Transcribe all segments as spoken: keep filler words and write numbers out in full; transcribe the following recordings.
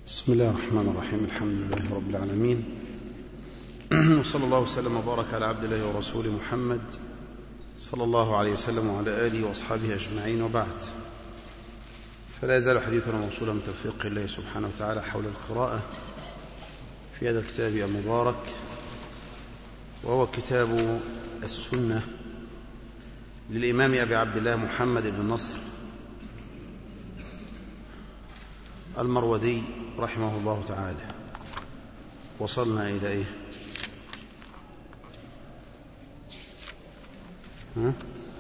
بسم الله الرحمن الرحيم. الحمد لله رب العالمين، وصلى الله وسلم وبارك على عبد الله ورسوله محمد صلى الله عليه وسلم وعلى آله وأصحابه أجمعين، وبعد. فلا يزال حديثنا موصولا من توفيق الله سبحانه وتعالى حول القراءة في هذا الكتاب المبارك، وهو كتاب السنة للإمام أبي عبد الله محمد بن نصر المروذي رحمه الله تعالى. وصلنا إلى إيه؟ ها؟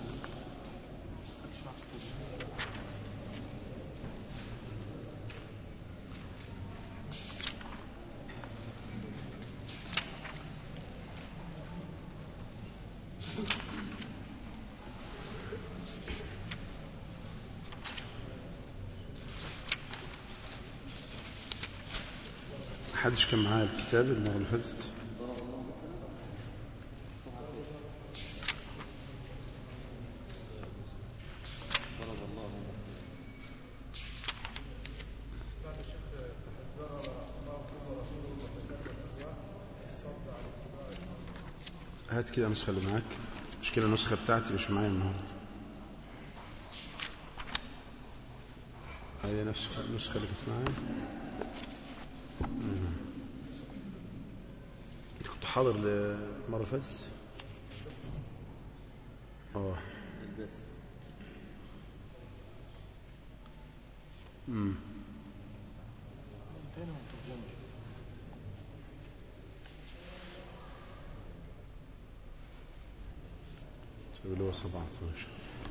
محدش كان معايا الكتاب المرة اللي فاتت؟ هات كده النسخة اللي معاك. مشكلة النسخة بتاعتي مش معايا النهاردة. هي نفس النسخة اللي كانت معايا. انت كنت حاضر المرة اللي فاتت؟ اه امم اللي هو سبعة عشر.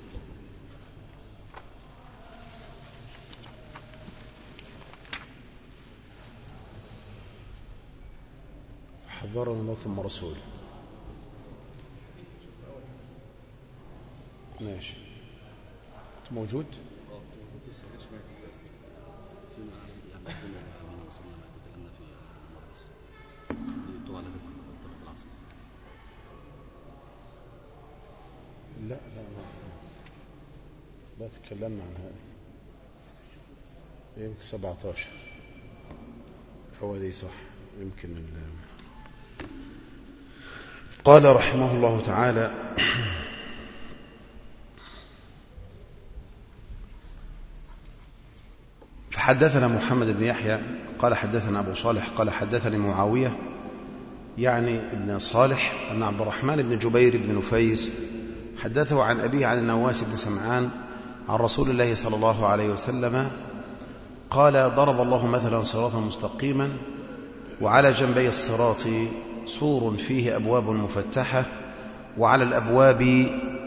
حذرنا الله ثم رسول. ماشي، موجود. لا لا لا لا تكلمنا عن هذا. يمكن سبعة عشر هو دي صح. يمكن ال... قال رحمه الله تعالى: فحدثنا محمد بن يحيى قال حدثنا أبو صالح قال حدثني معاوية يعني ابن صالح أن عبد الرحمن بن جبير بن نفير حدثه عن أبيه عن النواس بن سمعان عن رسول الله صلى الله عليه وسلم قال: ضرب الله مثلا صراطا مستقيما وعلى جنبي الصراط سور فيه أبواب مفتحة وعلى الأبواب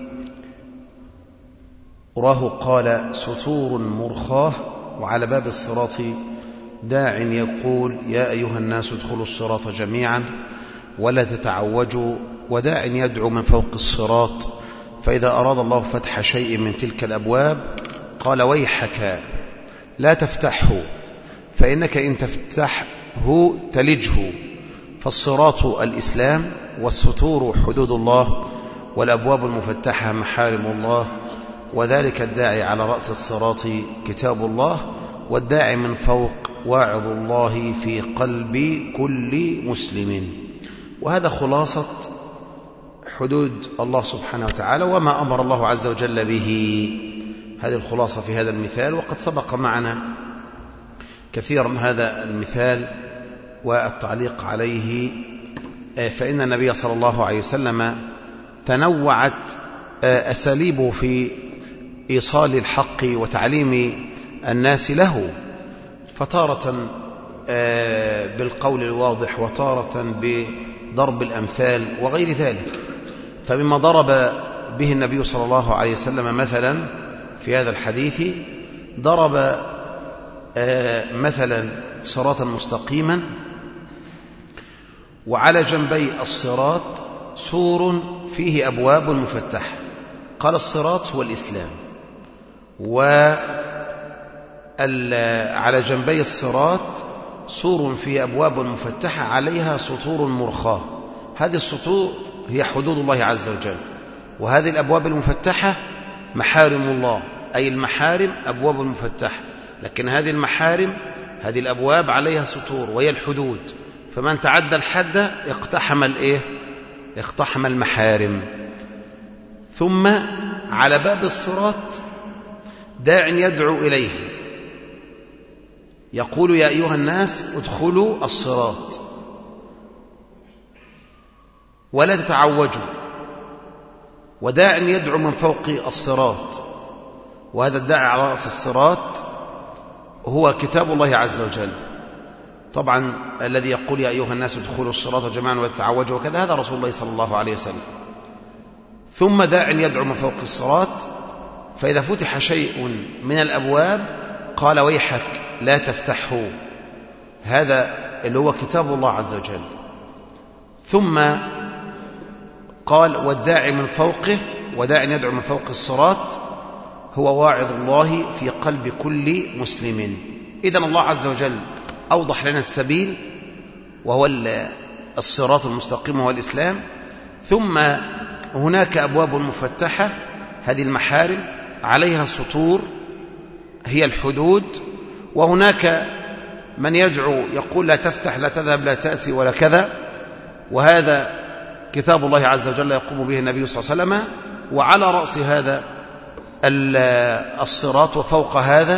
أراه قال سطور مرخاة وعلى باب الصراط داع يقول: يا أيها الناس ادخلوا الصراط جميعا ولا تتعوجوا، وداع يدعو من فوق الصراط، فإذا أراد الله فتح شيء من تلك الأبواب قال: ويحك لا تفتحه، فإنك إن تفتحه تلجه، فالصراط الإسلام والستور حدود الله والأبواب المفتحة محارم الله، وذلك الداعي على رأس الصراط كتاب الله، والداعي من فوق واعظ الله في قلب كل مسلم. وهذا خلاصة حدود الله سبحانه وتعالى وما أمر الله عز وجل به. هذه الخلاصة في هذا المثال، وقد سبق معنا كثيرا هذا المثال والتعليق عليه. فإن النبي صلى الله عليه وسلم تنوعت أساليبه في إيصال الحق وتعليم الناس له، فتارة بالقول الواضح وتارة بضرب الأمثال وغير ذلك. فمما ضرب به النبي صلى الله عليه وسلم مثلا في هذا الحديث ضرب مثلا صراطا مستقيما وعلى جنبي الصراط سور فيه أبواب مفتحة. قال الصراط هو الإسلام، وعلى جنبي الصراط سور فيه أبواب مفتحة عليها سطور مرخاة. هذه السطور هي حدود الله عز وجل، وهذه الأبواب المفتحة محارم الله، أي المحارم أبواب مفتحة، لكن هذه المحارم هذه الأبواب عليها سطور وهي الحدود، فمن تعدى الحد اقتحم الإيه؟ اقتحم المحارم. ثم على باب الصراط داع يدعو إليه يقول يا أيها الناس ادخلوا الصراط ولا تتعوجوا، وداع يدعو من فوق الصراط، وهذا الداعي على رأس الصراط هو كتاب الله عز وجل. طبعا الذي يقول يا أيها الناس ادخلوا الصراط جميعا ولا تتعوجوا وكذا هذا رسول الله صلى الله عليه وسلم. ثم داع يدعو من فوق الصراط، فإذا فتح شيء من الأبواب قال ويحك لا تفتحه، هذا اللي هو كتاب الله عز وجل. ثم قال والداعي من فوقه، وداع يدعو من فوق الصراط هو واعظ الله في قلب كل مسلم. إذن الله عز وجل أوضح لنا السبيل وهو الصراط المستقيم وهو الإسلام. ثم هناك أبواب مفتحة، هذه المحارم عليها سطور هي الحدود، وهناك من يدعو يقول لا تفتح لا تذهب لا تأتي ولا كذا، وهذا كتاب الله عز وجل يقوم به النبي صلى الله عليه وسلم. وعلى رأس هذا الصراط وفوق هذا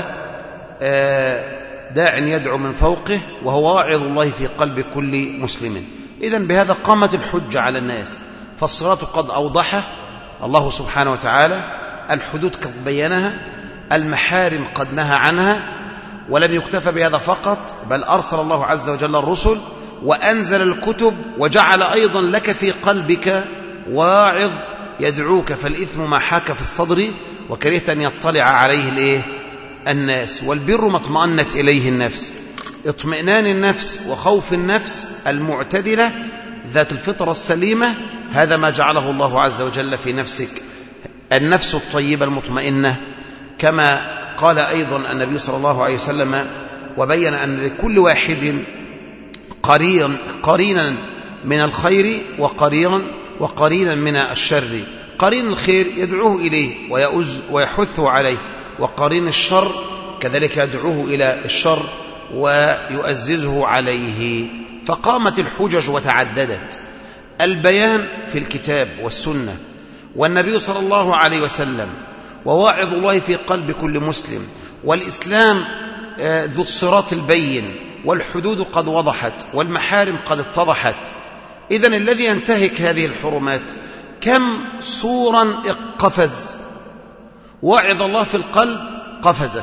داع يدعو من فوقه وهو واعظ الله في قلب كل مسلم. إذن بهذا قامت الحجة على الناس، فالصراط قد أوضحه الله سبحانه وتعالى، الحدود قد بينها، المحارم قد نهى عنها. ولم يكتفى بهذا فقط، بل أرسل الله عز وجل الرسل وأنزل الكتب وجعل أيضا لك في قلبك واعظ يدعوك، فالإثم ما حاك في الصدر وكرهت أن يطلع عليه الإيه؟ الناس. والبر ما اطمأنت إليه النفس، اطمئنان النفس وخوف النفس المعتدلة ذات الفطرة السليمة، هذا ما جعله الله عز وجل في نفسك، النفس الطيبة المطمئنة. كما قال أيضا النبي صلى الله عليه وسلم وبين أن لكل واحد قرين قرينا من الخير وقرينا وقرينا من الشر. قرين الخير يدعوه إليه ويؤز ويحثه عليه، وقرين الشر كذلك يدعوه إلى الشر ويؤززه عليه. فقامت الحجج وتعددت، البيان في الكتاب والسنة والنبي صلى الله عليه وسلم وواعظ الله في قلب كل مسلم، والإسلام ذو الصراط البين، والحدود قد وضحت والمحارم قد اتضحت. إذن الذي ينتهك هذه الحرمات كم صورا قفز، واعظ الله في القلب قفزه،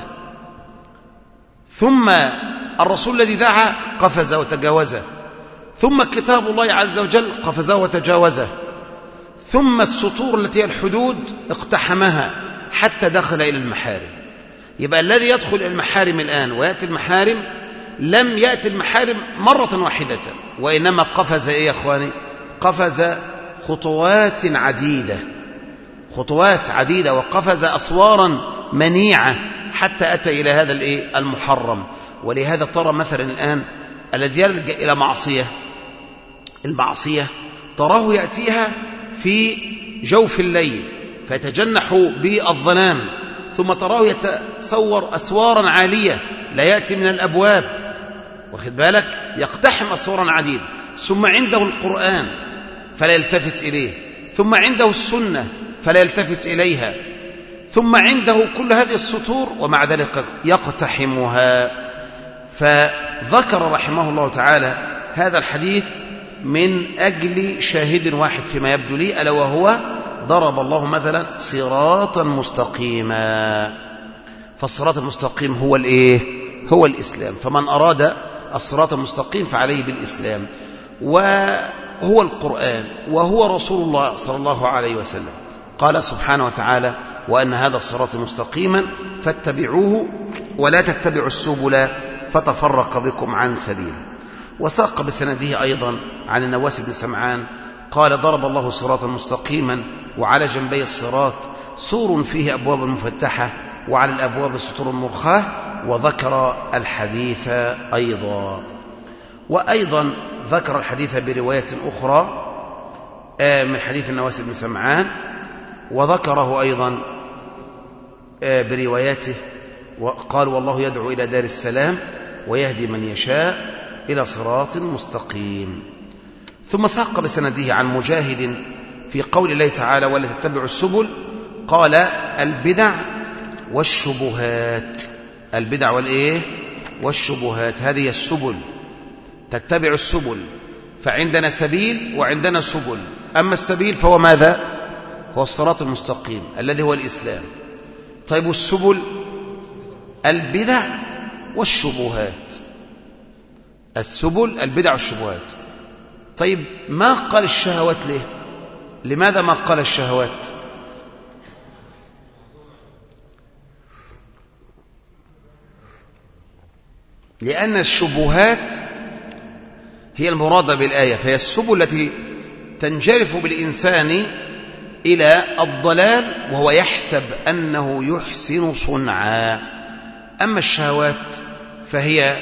ثم الرسول الذي دعا قفز وتجاوزه، ثم كتاب الله عز وجل قفزه وتجاوزه، ثم السطور التي هي الحدود اقتحمها حتى دخل إلى المحارم. يبقى الذي يدخل إلى المحارم الآن ويأتي المحارم لم يأتي المحارم مرة واحدة، وإنما قفز إيه يا أخواني؟ قفز خطوات عديدة، خطوات عديدة، وقفز أسوارا منيعة حتى أتى إلى هذا الإيه؟ المحرم. ولهذا ترى مثلا الآن الذي يلجأ إلى معصية، المعصية تراه يأتيها في جوف الليل فيتجنح بالظلام، ثم تراه يتصور أسوارا عالية لا يأتي من الأبواب، واخد بالك، يقتحم أسوارا عديدة. ثم عنده القرآن فلا يلتفت إليه، ثم عنده السنة فلا يلتفت إليها، ثم عنده كل هذه السطور ومع ذلك يقتحمها. فذكر رحمه الله تعالى هذا الحديث من أجل شاهد واحد فيما يبدو لي، ألا وهو ضرب الله مثلا صراطا مستقيما. فالصراط المستقيم هو الإيه؟ هو الإسلام. فمن أراد الصراط المستقيم فعليه بالإسلام، وهو القرآن، وهو رسول الله صلى الله عليه وسلم. قال سبحانه وتعالى وأن هذا الصراط مستقيما فاتبعوه ولا تتبعوا السبل فتفرق بكم عن سبيله. وساق بسنده أيضا عن النواس بن سمعان قال ضرب الله صراطا مستقيما وعلى جنبي الصراط سور فيه أبواب مفتحة وعلى الأبواب سطور مرخاة، وذكر الحديث أيضا. وأيضا ذكر الحديث برواية أخرى من حديث النواس بن سمعان، وذكره أيضا برواياته، وقال والله يدعو إلى دار السلام ويهدي من يشاء إلى صراط مستقيم. ثم ساق بسنده عن مجاهد في قول الله تعالى ولا تتبعوا السبل، قال البدع والشبهات. البدع والإيه؟ والشبهات، هذه السبل. تتبع السبل، فعندنا سبيل وعندنا سبل. أما السبيل فهو ماذا؟ هو الصراط المستقيم الذي هو الإسلام. طيب السبل؟ البدع والشبهات. السبل البدع والشبهات. طيب ما قال الشهوات ليه؟ لماذا ما قال الشهوات؟ لأن الشبهات هي المرادة بالآية، فهي السبل التي تنجرف بالإنسان إلى الضلال وهو يحسب أنه يحسن صنعا. أما الشهوات فهي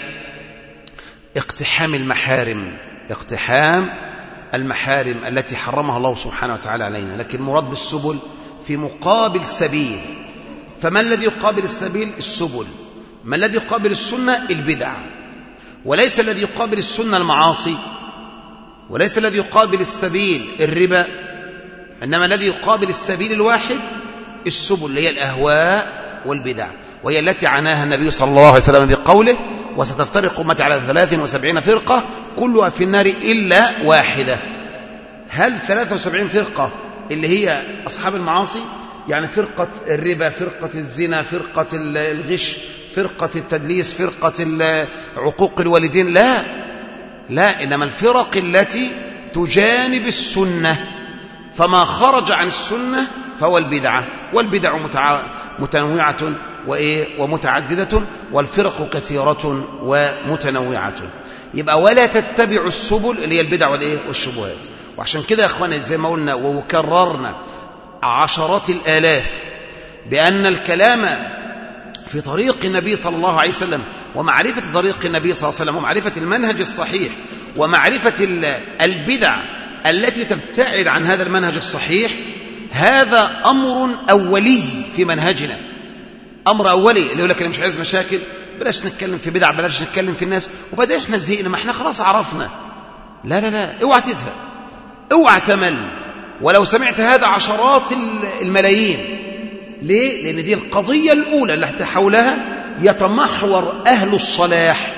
اقتحام المحارم، اقتحام المحارم التي حرمها الله سبحانه وتعالى علينا. لكن المراد بالسبل في مقابل سبيل. فما الذي يقابل السبيل؟ السبل. ما الذي يقابل السنة؟ البدع. وليس الذي يقابل السنة المعاصي، وليس الذي يقابل السبيل الربا، إنما الذي يقابل السبيل الواحد السبل، اللي هي الأهواء والبدع، وهي التي عناها النبي صلى الله عليه وسلم بقوله وستفترق أمتي على ثلاث وسبعين فرقة كلها في النار إلا واحدة. هل ثلاث وسبعين فرقة اللي هي أصحاب المعاصي؟ يعني فرقة الربا، فرقة الزنا، فرقة الغش، فرقة التدليس، فرقة عقوق الوالدين؟ لا لا، إنما الفرق التي تجانب السنة. فما خرج عن السنة فهو البدعة، والبدع متنوعة وإيه ومتعددة، والفرق كثيرة ومتنوعة. يبقى ولا تتبعوا السبل اللي هي البدع والإيه والشبهات. وعشان كده يا أخوانا زي ما قلنا وكررنا عشرات الآلاف بأن الكلام في طريق النبي صلى الله عليه وسلم ومعرفة طريق النبي صلى الله عليه وسلم ومعرفة المنهج الصحيح ومعرفة البدع التي تبتعد عن هذا المنهج الصحيح، هذا أمر أولي في منهجنا. أمر أولي اللي يقول لك أنا مش عايز مشاكل، بلاش نتكلم في بدع، بلاش نتكلم في الناس، وبدأ احنا زهقنا، ما احنا خلاص عرفنا. لا لا لا، اوعى تزهق، اوعى تمل، ولو سمعت هذا عشرات الملايين. ليه؟ لأن دي القضية الأولى اللي حولها يتمحور أهل الصلاح،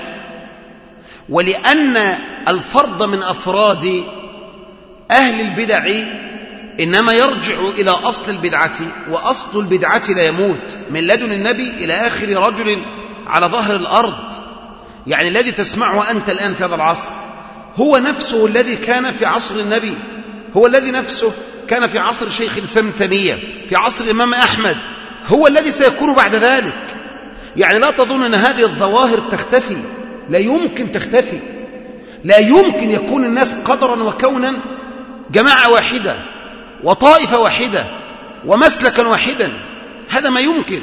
ولأن الفرد من أفراد أهل البدع إنما يرجع إلى أصل البدعة، وأصل البدعة لا يموت من لدن النبي إلى آخر رجل على ظهر الأرض. يعني الذي تسمعه أنت الآن في هذا العصر هو نفسه الذي كان في عصر النبي، هو الذي نفسه كان في عصر شيخ الإسلام تيمية، في عصر الإمام أحمد، هو الذي سيكون بعد ذلك. يعني لا تظن أن هذه الظواهر تختفي، لا يمكن تختفي، لا يمكن يكون الناس قدرا وكونا جماعة واحدة وطائفة واحدة ومسلكا واحدا، هذا ما يمكن.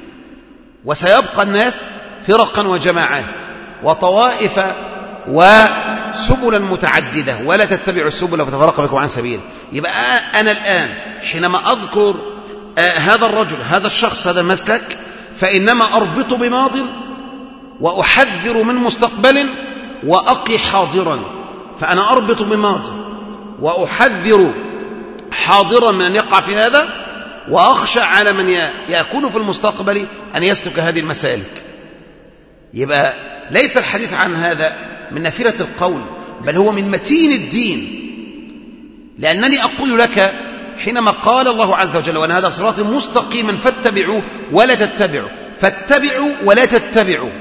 وسيبقى الناس فرقا وجماعات وطوائف وسبلا متعددة، ولا تتبعوا السبل فتفرق بكم عن سبيل. يبقى أنا الآن حينما أذكر آه هذا الرجل، هذا الشخص، هذا المسلك، فإنما أربط بماض وأحذر من مستقبل وأقي حاضرا. فأنا أربط بماض وأحذر حاضرا من أن يقع في هذا، وأخشى على من يكون في المستقبل أن يسلك هذه المسالك. يبقى ليس الحديث عن هذا من نافلة القول، بل هو من متين الدين. لأنني أقول لك حينما قال الله عز وجل وأن هذا صراط مستقيما فاتبعوه ولا تتبعوا، فاتبعوا ولا تتبعوا،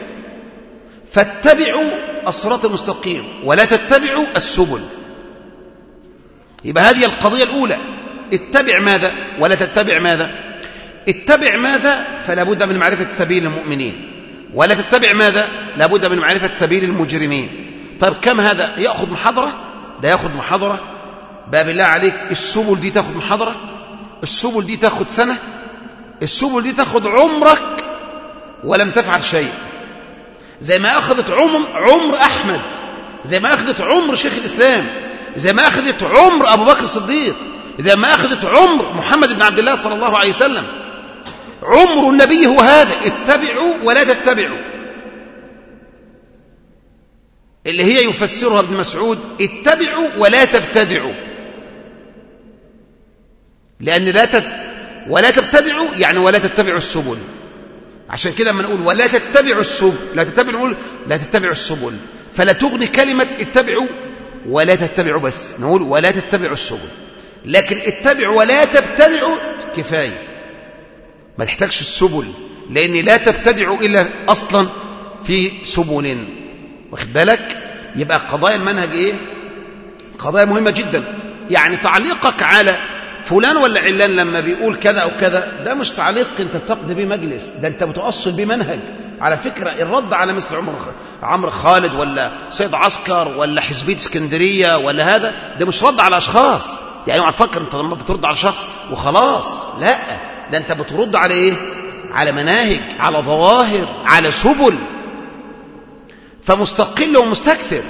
فاتبعوا الصراط المستقيم ولا تتبعوا السبل. يبقى هذه القضية الأولى. اتبع ماذا ولا تتبع ماذا؟ اتبع ماذا؟ فلا بد من معرفة سبيل المؤمنين. ولا تتبع ماذا؟ لا بد من معرفة سبيل المجرمين. طيب كم هذا يأخذ محاضرة؟ ده يأخذ محاضرة؟ باب الله عليك، السبل دي تأخذ محاضرة؟ السبل دي تأخذ سنة؟ السبل دي تأخذ عمرك ولم تفعل شيء. زي ما أخذت عمر, عمر أحمد، زي ما أخذت عمر شيخ الإسلام، زي ما أخذت عمر أبو بكر الصديق، زي ما أخذت عمر محمد بن عبد الله صلى الله عليه وسلم. عمر النبي هو هذا. اتبعوا ولا تتبعوا. اللي هي يفسرها ابن مسعود اتبعوا ولا تبتدعوا، لأن لا تب... ولا تبتدعوا يعني ولا تتبعوا السبل. عشان كده لما نقول ولا تتبعوا السبل، لا تتبعوا، نقول لا تتبعوا السبل، فلا تغني كلمة اتبعوا ولا تتبعوا، بس نقول ولا تتبعوا السبل. لكن اتبعوا ولا تبتدعوا كفاية، ما تحتاجش السبل، لأن لا تبتدعوا إلا أصلا في سبل. واخد بالك؟ يبقى قضايا المنهج إيه؟ قضايا مهمة جدا. يعني تعليقك على فلان ولا علان لما بيقول كذا أو كذا، ده مش تعليق أنت بتقضي بيه مجلس، ده أنت بتؤصل بيه منهج. على فكرة الرد على مثل عمر عمرو خالد ولا سيد عسكر ولا حزبية اسكندرية ولا هذا، ده مش رد على أشخاص. يعني اوعى تفكر أنت لما بترد على شخص وخلاص، لا، ده أنت بترد على إيه؟ على مناهج، على ظواهر، على سبل. فمستقل ومستكثر،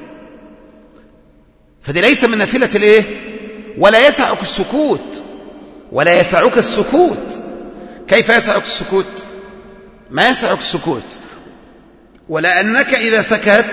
فدي ليس من نافلة الإيه؟ ولا يسعك السكوت، ولا يسعك السكوت. كيف يسعك السكوت؟ ما يسعك السكوت، ولأنك إذا سكت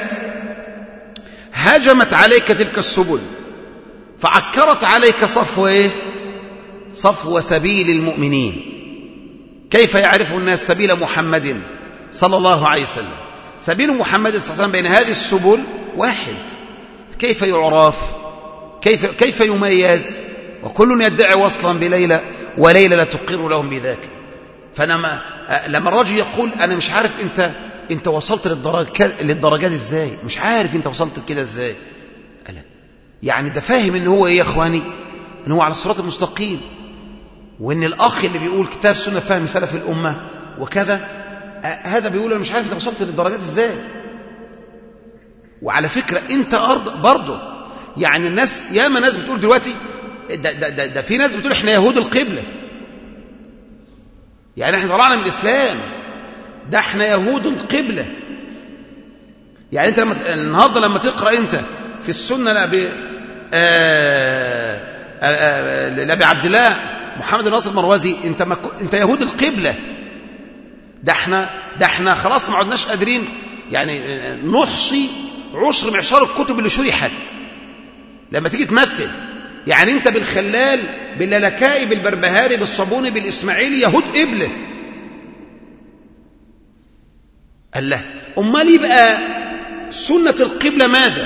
هجمت عليك تلك السبل، فعكرت عليك صفو إيه؟ صفو سبيل المؤمنين. كيف يعرف الناس سبيل محمد صلى الله عليه وسلم؟ سبيل محمد صلى الله عليه وسلم بين هذه السبل واحد. كيف يعرف؟ كيف, كيف يميز؟ وكل يدعي وصلا بليلى وليلى لا تقر لهم بذاك. فلما لما الرجل يقول أنا مش عارف أنت أنت وصلت للدرجات للدرجات إزاي، مش عارف أنت وصلت كده إزاي، ألا يعني ده فاهم إن هو إيه يا إخواني؟ إن هو على الصراط المستقيم، وإن الأخ اللي بيقول كتاب سنة فهم سلف الأمة وكذا، هذا بيقول أنا مش عارف أنت وصلت للدرجات إزاي. وعلى فكرة أنت أرض برضه، يعني الناس ياما ناس بتقول دلوقتي ده, ده, ده, ده في ناس بتقول إحنا يهود القبلة، يعني إحنا طلعنا من الإسلام، ده إحنا يهود القبلة. يعني أنت لما النهاردة لما تقرأ أنت في السنة لأبي, لأبي عبد الله محمد الناصر المروزي، أنت, ما أنت يهود القبلة. ده احنا ده احنا خلاص ما عدناش قادرين يعني نحصي عشر معشار الكتب اللي شرحت لما تيجي تمثل. يعني انت بالخلال باللالكائي بالبربهاري بالصابوني بالاسماعيلي يهود قبله. الله، امال يبقى سنة القبلة ماذا؟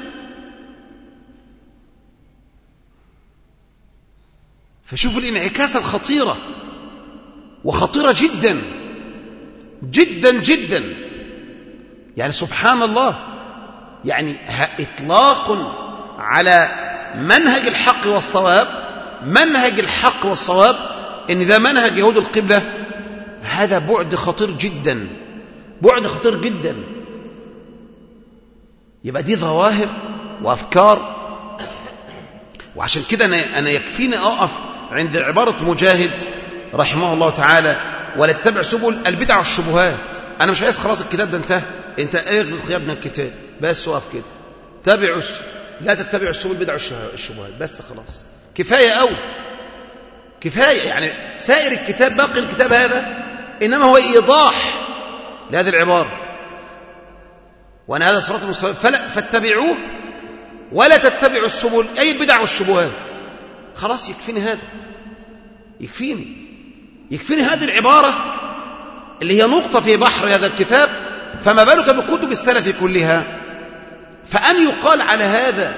فشوف الانعكاسة الخطيرة، وخطيرة جدا جدا جدا. يعني سبحان الله، يعني إطلاق على منهج الحق والصواب، منهج الحق والصواب إن ذا منهج يهود القبلة، هذا بعد خطير جدا، بعد خطير جدا. يبقى دي ظواهر وأفكار. وعشان كده أنا, أنا يكفيني أقف عند عبارة مجاهد رحمه الله تعالى: ولا تتبع سبل البدع والشبهات. أنا مش عايز خلاص الكتاب ده انتهى، انت اغلق يا ابن الكتاب بس، وقف كده، تابعوا لا تتبعوا السبل البدع والشبهات بس، خلاص كفاية أوي، كفاية. يعني سائر الكتاب، باقي الكتاب هذا إنما هو إيضاح لهذه العبارة، وأن هذا صراط المستقيم فلا فاتبعوه ولا تتبعوا السبل أي البدع والشبهات. خلاص يكفيني هذا، يكفيني يكفيني هذه العبارة اللي هي نقطة في بحر هذا الكتاب، فما بالك بكتب السلف كلها. فأن يقال على هذا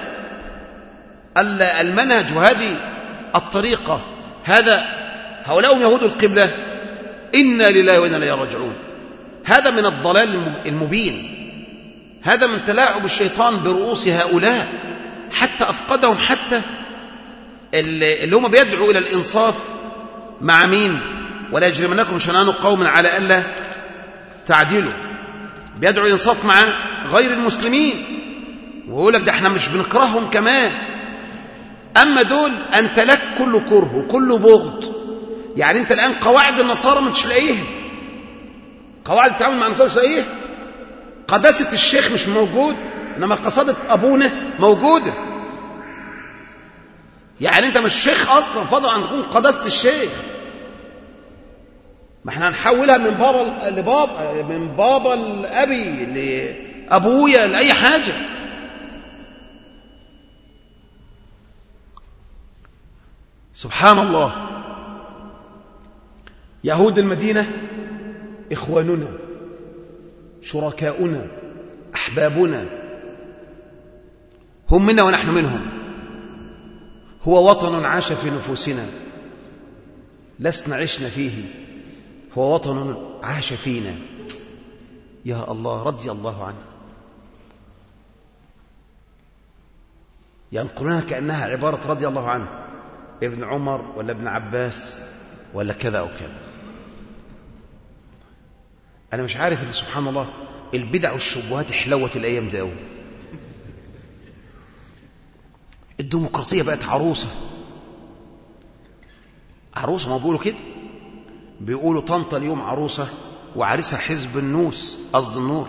المنهج وهذه الطريقة هذا هؤلاء يهود القبلة، إنا لله وإنا إليه راجعون، هذا من الضلال المبين، هذا من تلاعب الشيطان برؤوس هؤلاء، حتى أفقدهم، حتى اللي هم بيدعوا إلى الإنصاف مع مين؟ ولا يجرمنكم شنآن قوم على ألا تعدلوا، بيدعوا الإنصاف مع غير المسلمين، ويقول لك ده احنا مش بنكرههم كمان. أما دول أنت لك كل كره وكل بغض. يعني أنت الآن قواعد النصارى ما تلاقيها، قواعد التعامل مع النصارى تلاقيها، قداسة الشيخ مش موجود، إنما قصادة أبونا موجودة. يعني أنت مش شيخ أصلا، فضل عن تكون قداسة الشيخ. ما احنا هنحولها من بابا لبابا، من بابا الأبي لأبويا لأي حاجة. سبحان الله. يهود المدينة إخواننا شركاؤنا أحبابنا، هم منا ونحن منهم. هو وطن عاش في نفوسنا لسنا عشنا فيه، هو وطن عاش فينا. يا الله، رضي الله عنه. ينقلونها كأنها عبارة رضي الله عنه، ابن عمر ولا ابن عباس ولا كذا أو كذا. أنا مش عارف اللي سبحان الله البدع والشبهات حلوة الأيام دي أوي. الديمقراطية بقت عروسة عروسة، ما بيقولوا كده، بيقولوا طنطا اليوم عروسة وعريسها حزب النوس، قصد النور.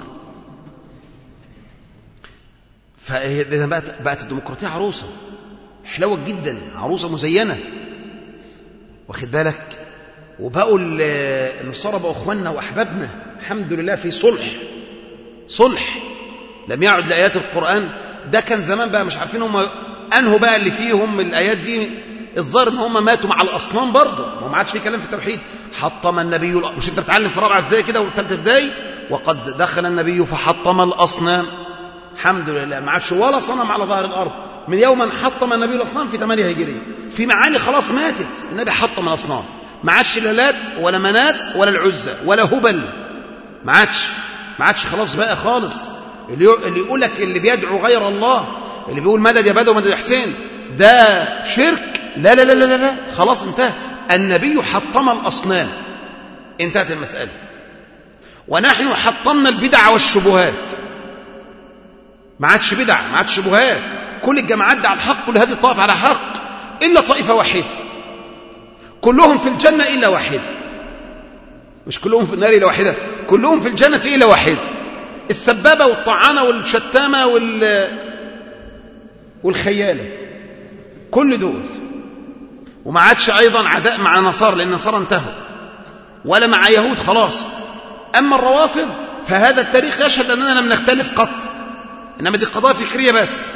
فإذا بقت, بقت الديمقراطية عروسة حلوة جدا، عروسة مزينة، واخد بالك. وبقوا النصارى بقوا اخواننا واحبابنا الحمد لله، في صلح صلح لم يعد لآيات القرآن. ده كان زمان بقى مش عارفين هم انهوا بقى اللي فيهم الآيات دي. الظاهر ان هم ماتوا مع الاصنام برضه، ما عادش في كلام في التوحيد. حطم النبي، مش انت بتعلم في رابعه ابتدائي كده وثالثه ابتدائي، وقد دخل النبي فحطم الاصنام. الحمد لله ما عادش ولا صنم على ظهر الارض من يوم ان حطم النبي الاصنام في ثمانية هجريه. في معاني خلاص ماتت، النبي حطم الاصنام. ما عادش لا لات ولا منات ولا العزى ولا هبل، ما عادش ما عادش خلاص بقى خالص. اللي يقول لك اللي بيدعو غير الله، اللي بيقول مدد يا بدو مدد يا حسين، ده شرك. لا لا لا لا لا، خلاص انتهى. النبي حطم الأصنام، انتهت المسألة. ونحن حطمنا البدع والشبهات، ما عادش بدع ما عادش شبهات. كل الجماعات دي على الحق، كل هذه الطائفة على حق إلا طائفة واحدة، كلهم في الجنة إلا واحدة. مش كلهم في النار إلا واحدة، كلهم في الجنة إلا واحدة. السبابة والطعانة والشتامة وال... والخيالة، كل دول. وما عادش أيضا عداء مع نصارى، لأن النصارى انتهوا، ولا مع يهود خلاص. أما الروافض فهذا التاريخ يشهد أننا لم نختلف قط، إنما دي قضايا فكرية بس.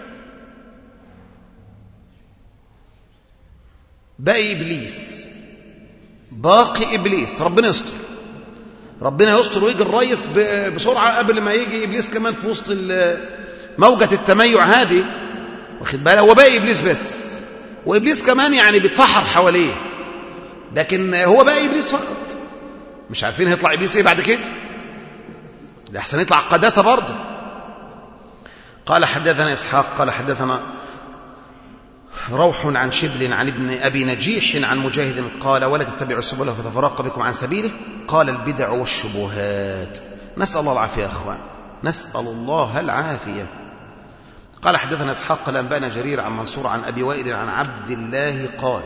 باقي إبليس، باقي إبليس. ربنا يستر، ربنا يستر ويجي الرئيس بسرعة قبل ما يجي إبليس كمان في وسط موجة التميع هذه، واخد بالك. هو باقي إبليس بس، وإبليس كمان يعني بيتفحر حواليه، لكن هو باقي إبليس فقط. مش عارفين هيطلع إبليس إيه بعد كده، لأحسن يطلع قداسة برضه. قال حدثنا إسحاق قال حدثنا روح عن شبل عن ابن أبي نجيح عن مجاهد قال ولا تتبعوا السبل فتفرق بكم عن سبيله. قال البدع والشبهات. نسأل الله العافية يا أخوان، نسأل الله العافية. قال حدثنا إسحاق قال أنبأنا جرير عن منصور عن أبي وائل عن عبد الله قال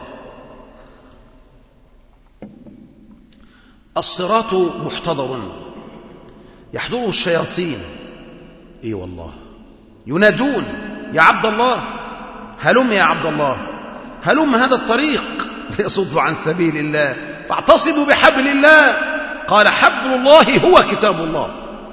الصراط محتضر يحضره الشياطين، اي والله، ينادون يا عبد الله، هلم يا عبد الله، هلم هذا الطريق ليصد عن سبيل الله، فاعتصموا بحبل الله. قال حبل الله هو كتاب الله.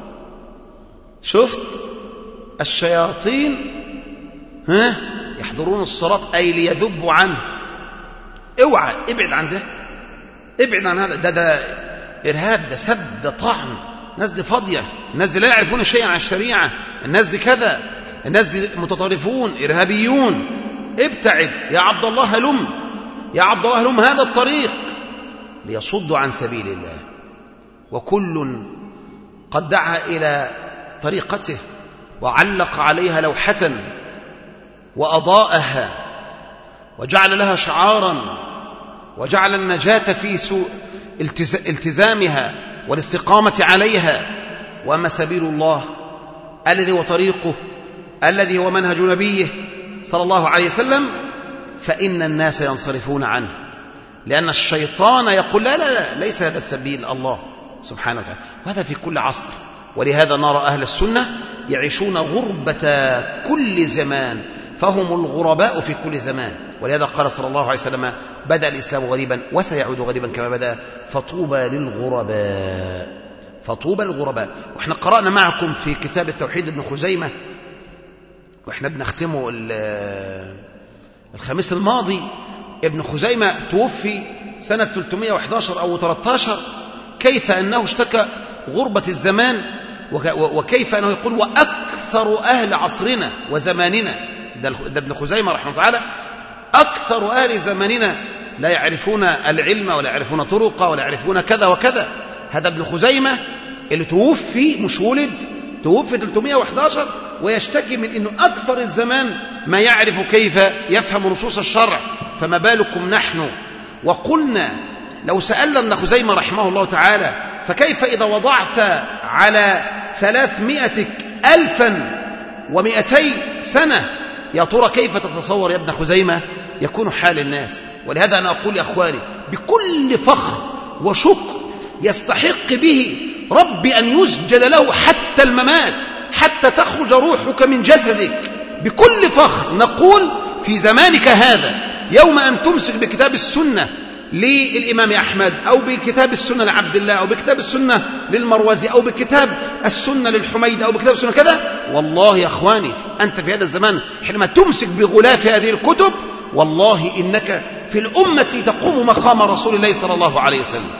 شفت الشياطين ها يحضرون الصراط أي ليذبوا عنه. اوعى ابعد عن ده، ابعد عن هذا، ده ده إرهاب، ده سب، ده طعن. الناس دي فاضية، الناس دي لا يعرفون شيئا عن الشريعة، الناس دي كذا، الناس دي متطرفون إرهابيون. ابتعد يا عبد الله، هلم يا عبد الله، هلم هذا الطريق ليصدوا عن سبيل الله. وكل قد دعا إلى طريقته وعلق عليها لوحة وأضاءها وجعل لها شعارا وجعل النجاة في سوء التزامها والاستقامة عليها. وأما سبيل الله الذي هو طريقه الذي هو منهج نبيه صلى الله عليه وسلم فإن الناس ينصرفون عنه، لأن الشيطان يقول لا لا لا ليس هذا السبيل الله سبحانه وتعالى. وهذا في كل عصر. ولهذا نرى أهل السنة يعيشون غربة كل زمان، فهم الغرباء في كل زمان. ولهذا قال صلى الله عليه وسلم بدأ الإسلام غريبا وسيعود غريبا كما بدأ، فطوبى للغرباء. فطوبى للغرباء. وإحنا قرأنا معكم في كتاب التوحيد ابن خزيمة، وإحنا بنختمه الخميس الماضي، ابن خزيمة توفي سنة ثلاثمائة وأحد عشر أو ثلاثة عشر، كيف أنه اشتكى غربة الزمان، وكيف أنه يقول وأكثر أهل عصرنا وزماننا، ده ابن خزيمة رحمه الله تعالى، أكثر أهل زماننا لا يعرفون العلم ولا يعرفون طرقه ولا يعرفون كذا وكذا. هذا ابن خزيمة اللي توفي، مش ولد، توفي ثلاثمائة وأحد عشر، ويشتكي من أنه أكثر الزمان ما يعرف كيف يفهم نصوص الشرع، فما بالكم نحن. وقلنا لو سألنا ابن خزيمة رحمه الله تعالى فكيف إذا وضعت على ثلاثمائة ألفا ومئتي سنة، يا ترى كيف تتصور يا ابن خزيمة يكون حال الناس؟ ولهذا أنا أقول يا أخواني بكل فخر وشكر يستحق به ربي أن يسجد له حتى الممات، حتى تخرج روحك من جسدك. بكل فخر نقول في زمانك هذا، يوم أن تمسك بكتاب السنة للإمام أحمد، أو بكتاب السنة لعبد الله، أو بكتاب السنة للمروزي، أو بكتاب السنة للحميد، أو بكتاب السنة كذا، والله يا أخواني أنت في هذا الزمان حينما تمسك بغلاف هذه الكتب، والله إنك في الأمة تقوم مقام رسول الله صلى الله عليه وسلم.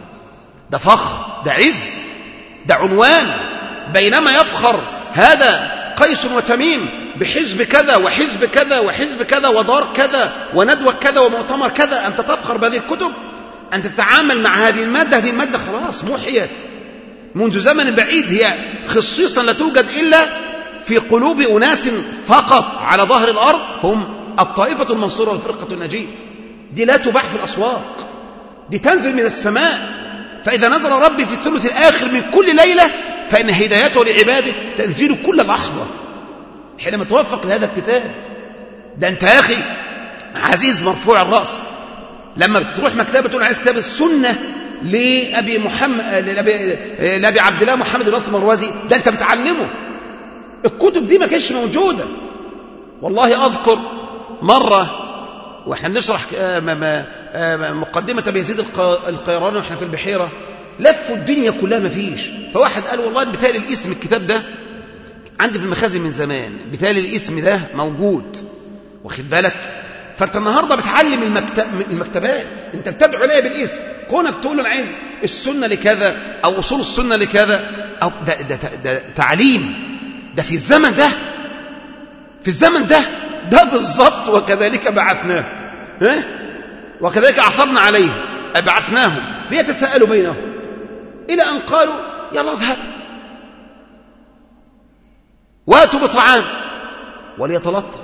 ده فخر، ده عز، ده عنوان. بينما يفخر هذا قيس وتميم بحزب كذا وحزب كذا وحزب كذا ودار كذا وندوة كذا ومؤتمر كذا، أنت تفخر بهذه الكتب، أن تتعامل مع هذه المادة. هذه المادة خلاص محيت منذ زمن بعيد، هي خصيصا لا توجد إلا في قلوب أناس فقط على ظهر الأرض، هم الطائفة المنصورة والفرقة الناجية. دي لا تباع في الأسواق، دي تنزل من السماء. فإذا نزل ربي في الثلث الآخر من كل ليلة فإن هدايته لعباده تنزل كل لحظة حينما توفق لهذا الكتاب. ده أنت يا أخي عزيز مرفوع الرأس، لما بتروح مكتبة تقول عايز كتاب السنة لأبي محمد لأبي, لأبي عبد الله محمد الناصر المروزي، ده أنت بتعلمه. الكتب دي ما كانتش موجودة. والله أذكر مرة وإحنا بنشرح مقدمة بيزيد القيراني وإحنا في البحيرة، لفوا الدنيا كلها ما فيش. فواحد قال والله بتالي الاسم الكتاب ده عندي في المخازن من زمان، بتالي الاسم ده موجود، واخد بالك؟ فأنت النهاردة بتعلم المكتب المكتبات، أنت بتدعو إليها بالاسم، كونك تقول أنا عايز السنة لكذا أو أصول السنة لكذا، أو ده, ده, ده, ده تعليم. ده في الزمن ده، في الزمن ده ده بالضبط. وكذلك بعثناه، ها؟ وكذلك عثرنا عليه، أبعثناهم ليتساءلوا بينهم إلى أن قالوا يلا اذهب واتوا بطعام وليتلطف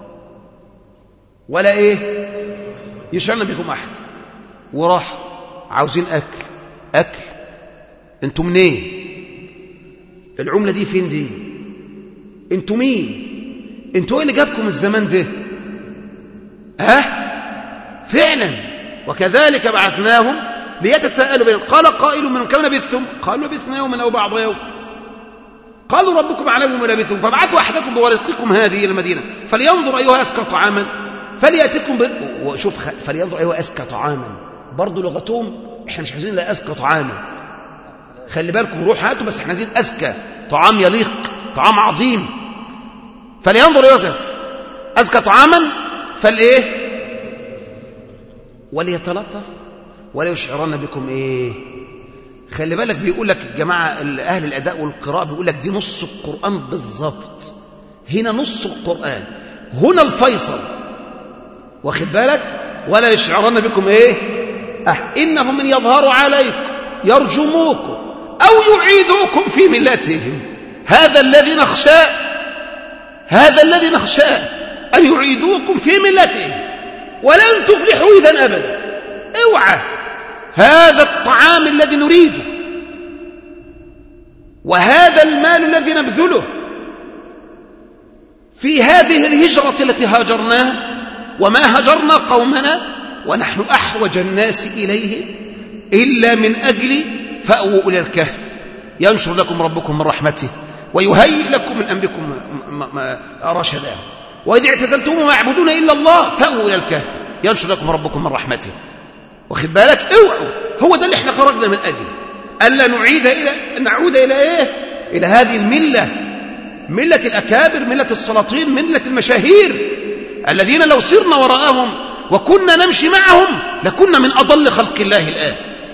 ولا إيه يشعرنا بكم أحد. وراح عاوزين أكل أكل أنتم منين؟ العملة دي فين دي؟ أنتم مين؟ أنتم إيه اللي جابكم الزمان ده؟ ها؟ فعلا. وكذلك بعثناهم ليتساءلوا بينهم. قال قائل منهم كم لبثتم؟ قالوا لبثنا يوما أو بعض يوم. قالوا ربكم أعلم بما لبثتم فابعثوا أحدكم بورقكم هذه إلى المدينة فلينظر أيها أزكى طعاما فليأتكم ب... وشوف خ... فلينظر أيها أزكى طعاما، برضه لغتهم احنا مش عايزين لا أزكى طعاما، خلي بالكم روح هاتوا، بس احنا عايزين أزكى طعام يليق، طعام عظيم. فلينظر أيها أزكى طعاما فالإيه وليتلطف ولا يشعرن بكم إيه. خلي بالك بيقول لك الجماعة أهل الأداء والقراءة بيقول لك دي نص القرآن بالضبط، هنا نص القرآن، هنا الفيصل، واخد بالك؟ ولا يشعرن بكم إيه أه إنهم من يظهروا عليكم يرجموكم أو يعيدوكم في ملتهم. هذا الذي نخشاه، هذا الذي نخشاه أن يعيدوكم في ملتهم ولن تفلحوا إذن أبدا. اوعى، هذا الطعام الذي نريده وهذا المال الذي نبذله في هذه الهجرة التي هاجرناها، وما هجرنا قومنا ونحن أحوج الناس إليه إلا من أجل فأووا إلى الكهف ينشر لكم ربكم من رحمته ويهيئ لكم من أمركم رشدا وإذ اعتزلتم ما يعبدون إلا الله فأووا إلى الكهف ينشر لكم ربكم من رحمته. واخد بالك؟ اوعوا، هو ده اللي احنا خرجنا من أجله. ألا نعيد إلى نعود إلى إيه؟ إلى هذه الملة، ملة الأكابر، ملة السلاطين، ملة المشاهير الذين لو سرنا وراءهم وكنا نمشي معهم لكنا من أضل خلق الله الآن.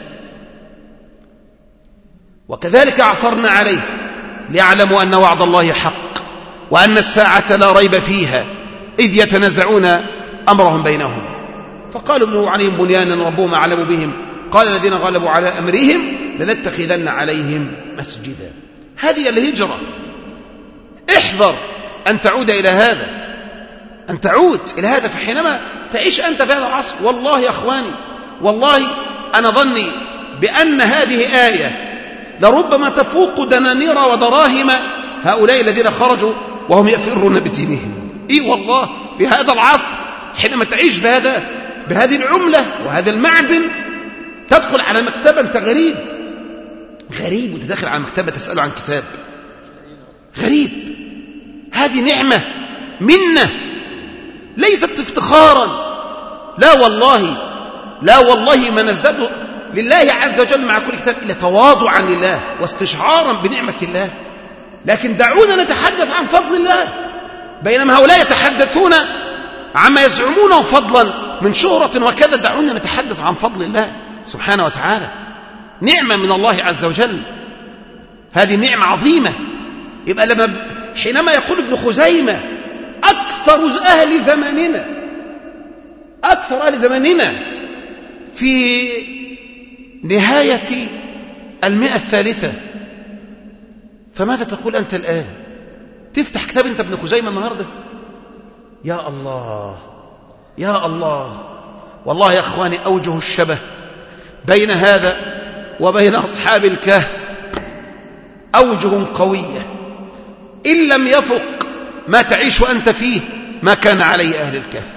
وكذلك عثرنا عليه ليعلموا أن وعد الله حق وأن الساعة لا ريب فيها إذ يتنازعون أمرهم بينهم فقالوا ابنوا عليهم بنيانا ربهم أعلم بهم قال الذين غلبوا على أمرهم لنتخذن عليهم مسجدا. هذه الهجرة، احذر أن تعود إلى هذا، أن تعود إلى هذا. فحينما تعيش أنت في هذا العصر، والله يا أخواني، والله أنا ظني بأن هذه آية لربما تفوق دنانير ودراهم هؤلاء الذين خرجوا وهم يفرون بدينهم. إي والله في هذا العصر حينما تعيش بهذا بهذه العملة وهذا المعدن، تدخل على مكتبة أنت غريب غريب وتدخل على مكتبة تسأله عن كتاب غريب. هذه نعمة منة ليست افتخارا، لا والله لا والله ما نزداد لله عز وجل مع كل كتاب إلا تواضعا لله واستشعارا بنعمة الله. لكن دعونا نتحدث عن فضل الله، بينما هؤلاء يتحدثون عما يزعمونه فضلا من شهرة وكذا. دعونا نتحدث عن فضل الله سبحانه وتعالى، نعمة من الله عز وجل، هذه نعمة عظيمة. يبقى لما حينما يقول ابن خزيمة أكثر أهل زماننا أكثر أهل زماننا في نهاية المئة الثالثة، فماذا تقول أنت الآن؟ تفتح كتاب أنت ابن خزيمة النهاردة؟ يا الله يا الله، والله يا أخواني أوجه الشبه بين هذا وبين أصحاب الكهف أوجه قوية، إن لم يفق ما تعيش أنت فيه ما كان عليه أهل الكهف.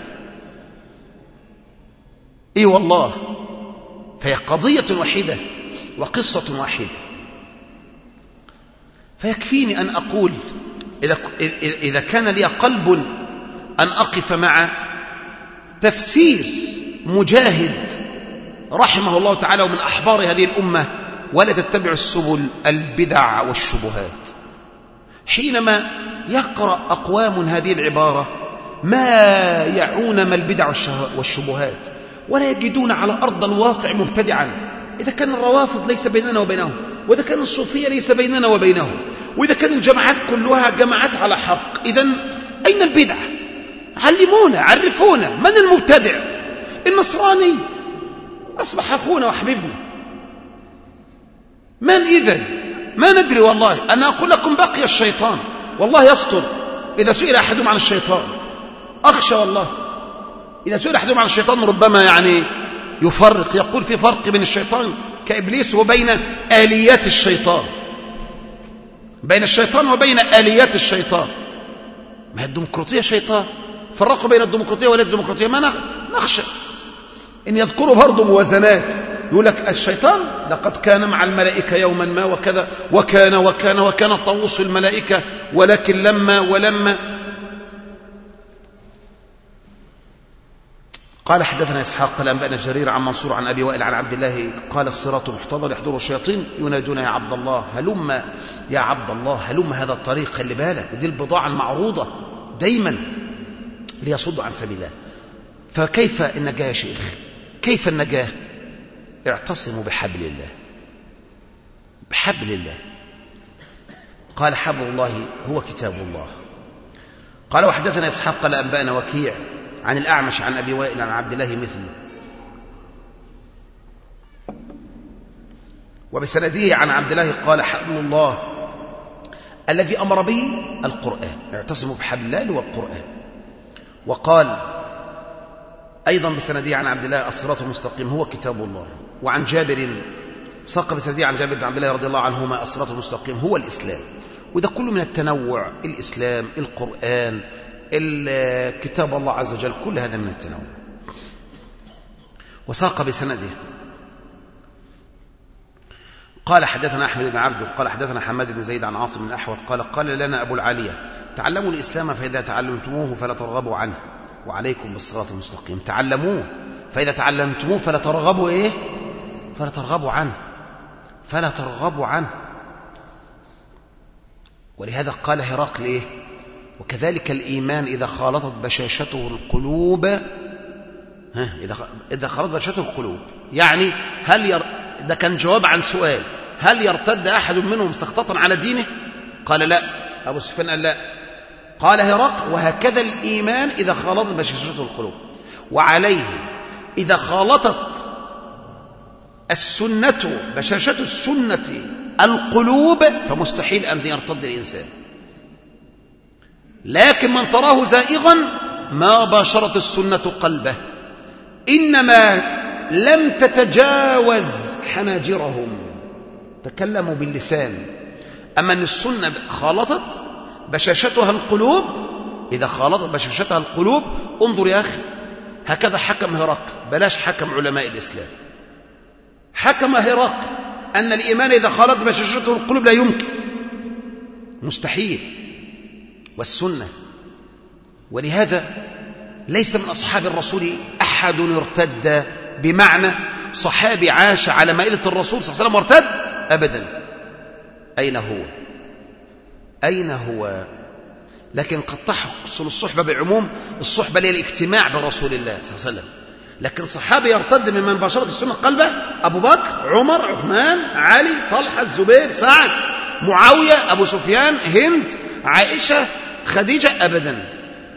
إي والله، فهي قضية واحدة وقصة واحدة. فيكفيني أن أقول إذا, إذا كان لي قلب أن أقف مع تفسير مجاهد رحمه الله تعالى ومن أحبار هذه الأمة، ولا تتبع السبل البدع والشبهات. حينما يقرأ أقوام هذه العبارة ما يعون ما البدع والشبهات ولا يجدون على أرض الواقع مبتدعا. إذا كان الروافض ليس بيننا وبينهم، وإذا كان الصوفية ليس بيننا وبينهم، وإذا كان الجماعات كلها جماعات على حق، إذن أين البدعة؟ علمونا، عرفونا من المبتدع. النصراني أصبح أخونا وحبيبنا، من إذن؟ ما ندري والله. أنا أقول لكم بقي الشيطان، والله يسطر إذا سئل أحدهم عن الشيطان، أخشى والله إذا سئل أحدهم عن الشيطان ربما يعني يفرق، يقول في فرق بين الشيطان كإبليس وبين آليات الشيطان، بين الشيطان وبين آليات الشيطان. ما هي الديمقراطية شيطان، فرقوا بين الديمقراطية ولا الديمقراطية. ما نخشى إن يذكروا برضو موازنات، يقول لك الشيطان لقد كان مع الملائكة يوما ما وكذا وكان وكان وكان طاووس الملائكة ولكن لما ولما. قال حدثنا إسحاق قال أنبأنا جرير عن منصور عن أبي وائل عن عبد الله قال الصراط محتضر يحضر الشياطين ينادون يا عبد الله هلم يا عبد الله هلم هذا الطريق، خلي بالك دي البضاعة المعروضة دايما ليصدوا عن سبيل الله. فكيف النجاة يا شيخ؟ كيف النجاة؟ اعتصموا بحبل الله، بحبل الله. قال حبل الله هو كتاب الله. قال وحدثنا إسحاق قال أنبأنا وكيع عن الأعمش عن أبي وائل عن عبد الله مثله وبسنده عن عبد الله قال حبل الله الذي أمر به القرآن، اعتصموا بحبل الله والقرآن. وقال أيضا بسنده عن عبد الله الصراط المستقيم هو كتاب الله. وعن جابر ساق بسنده عن جابر بن عبد الله رضي الله عنهما الصراط المستقيم هو الإسلام. وده كله من التنوع، الإسلام، القرآن، كتاب الله عز وجل، كل هذا من التنوع. وساق بسنده قال حدثنا أحمد بن عبد قال حدثنا حماد بن زيد عن عاصم بن أحوط قال قال لنا أبو العالية تعلموا الإسلام فإذا تعلمتموه فلا ترغبوا عنه وعليكم بالصراط المستقيم. تعلموه فإذا تعلمتموه فلا ترغبوا إيه؟ فلا ترغبوا عنه. فلا ترغبوا عنه. ولهذا قال هرقل إيه؟ وكذلك الإيمان إذا خالطت بشاشته القلوب، ها إذا إذا خالطت بشاشته القلوب، يعني هل ير... ده كان جواب عن سؤال، هل يرتد أحد منهم سخطة على دينه؟ قال لا. أبو سفيان قال لا. قال هرقل وهكذا الإيمان إذا خالطت بشاشته القلوب، وعليه إذا خالطت السنة بشاشة السنة القلوب فمستحيل أن يرتد الإنسان. لكن من تراه زائغا ما باشرت السنة قلبه، إنما لم تتجاوز حناجرهم، تكلموا باللسان. أما أن السنة خالطت بشاشتها القلوب، إذا خالطت بشاشتها القلوب، انظر يا أخي، هكذا حكم هرقل، بلاش حكم علماء الإسلام. حكم هرقل أن الإيمان إذا خالطت بشاشته القلوب لا يمكن، مستحيل. والسنة، ولهذا ليس من أصحاب الرسول أحد ارتد، بمعنى صحابي عاش على مائلة الرسول صلى الله عليه وسلم وارتد أبدا. أين هو؟ أين هو؟ لكن قد تحصل الصحبة بالعموم، الصحبة هي الاجتماع برسول الله صلى الله عليه وسلم. لكن صحابي يرتد ممن باشرت السنة قلبه، أبو بكر، عمر، عثمان، علي، طلحة، الزبير، سعد، معاوية، أبو سفيان، هند، عائشة، خديجة، أبدا.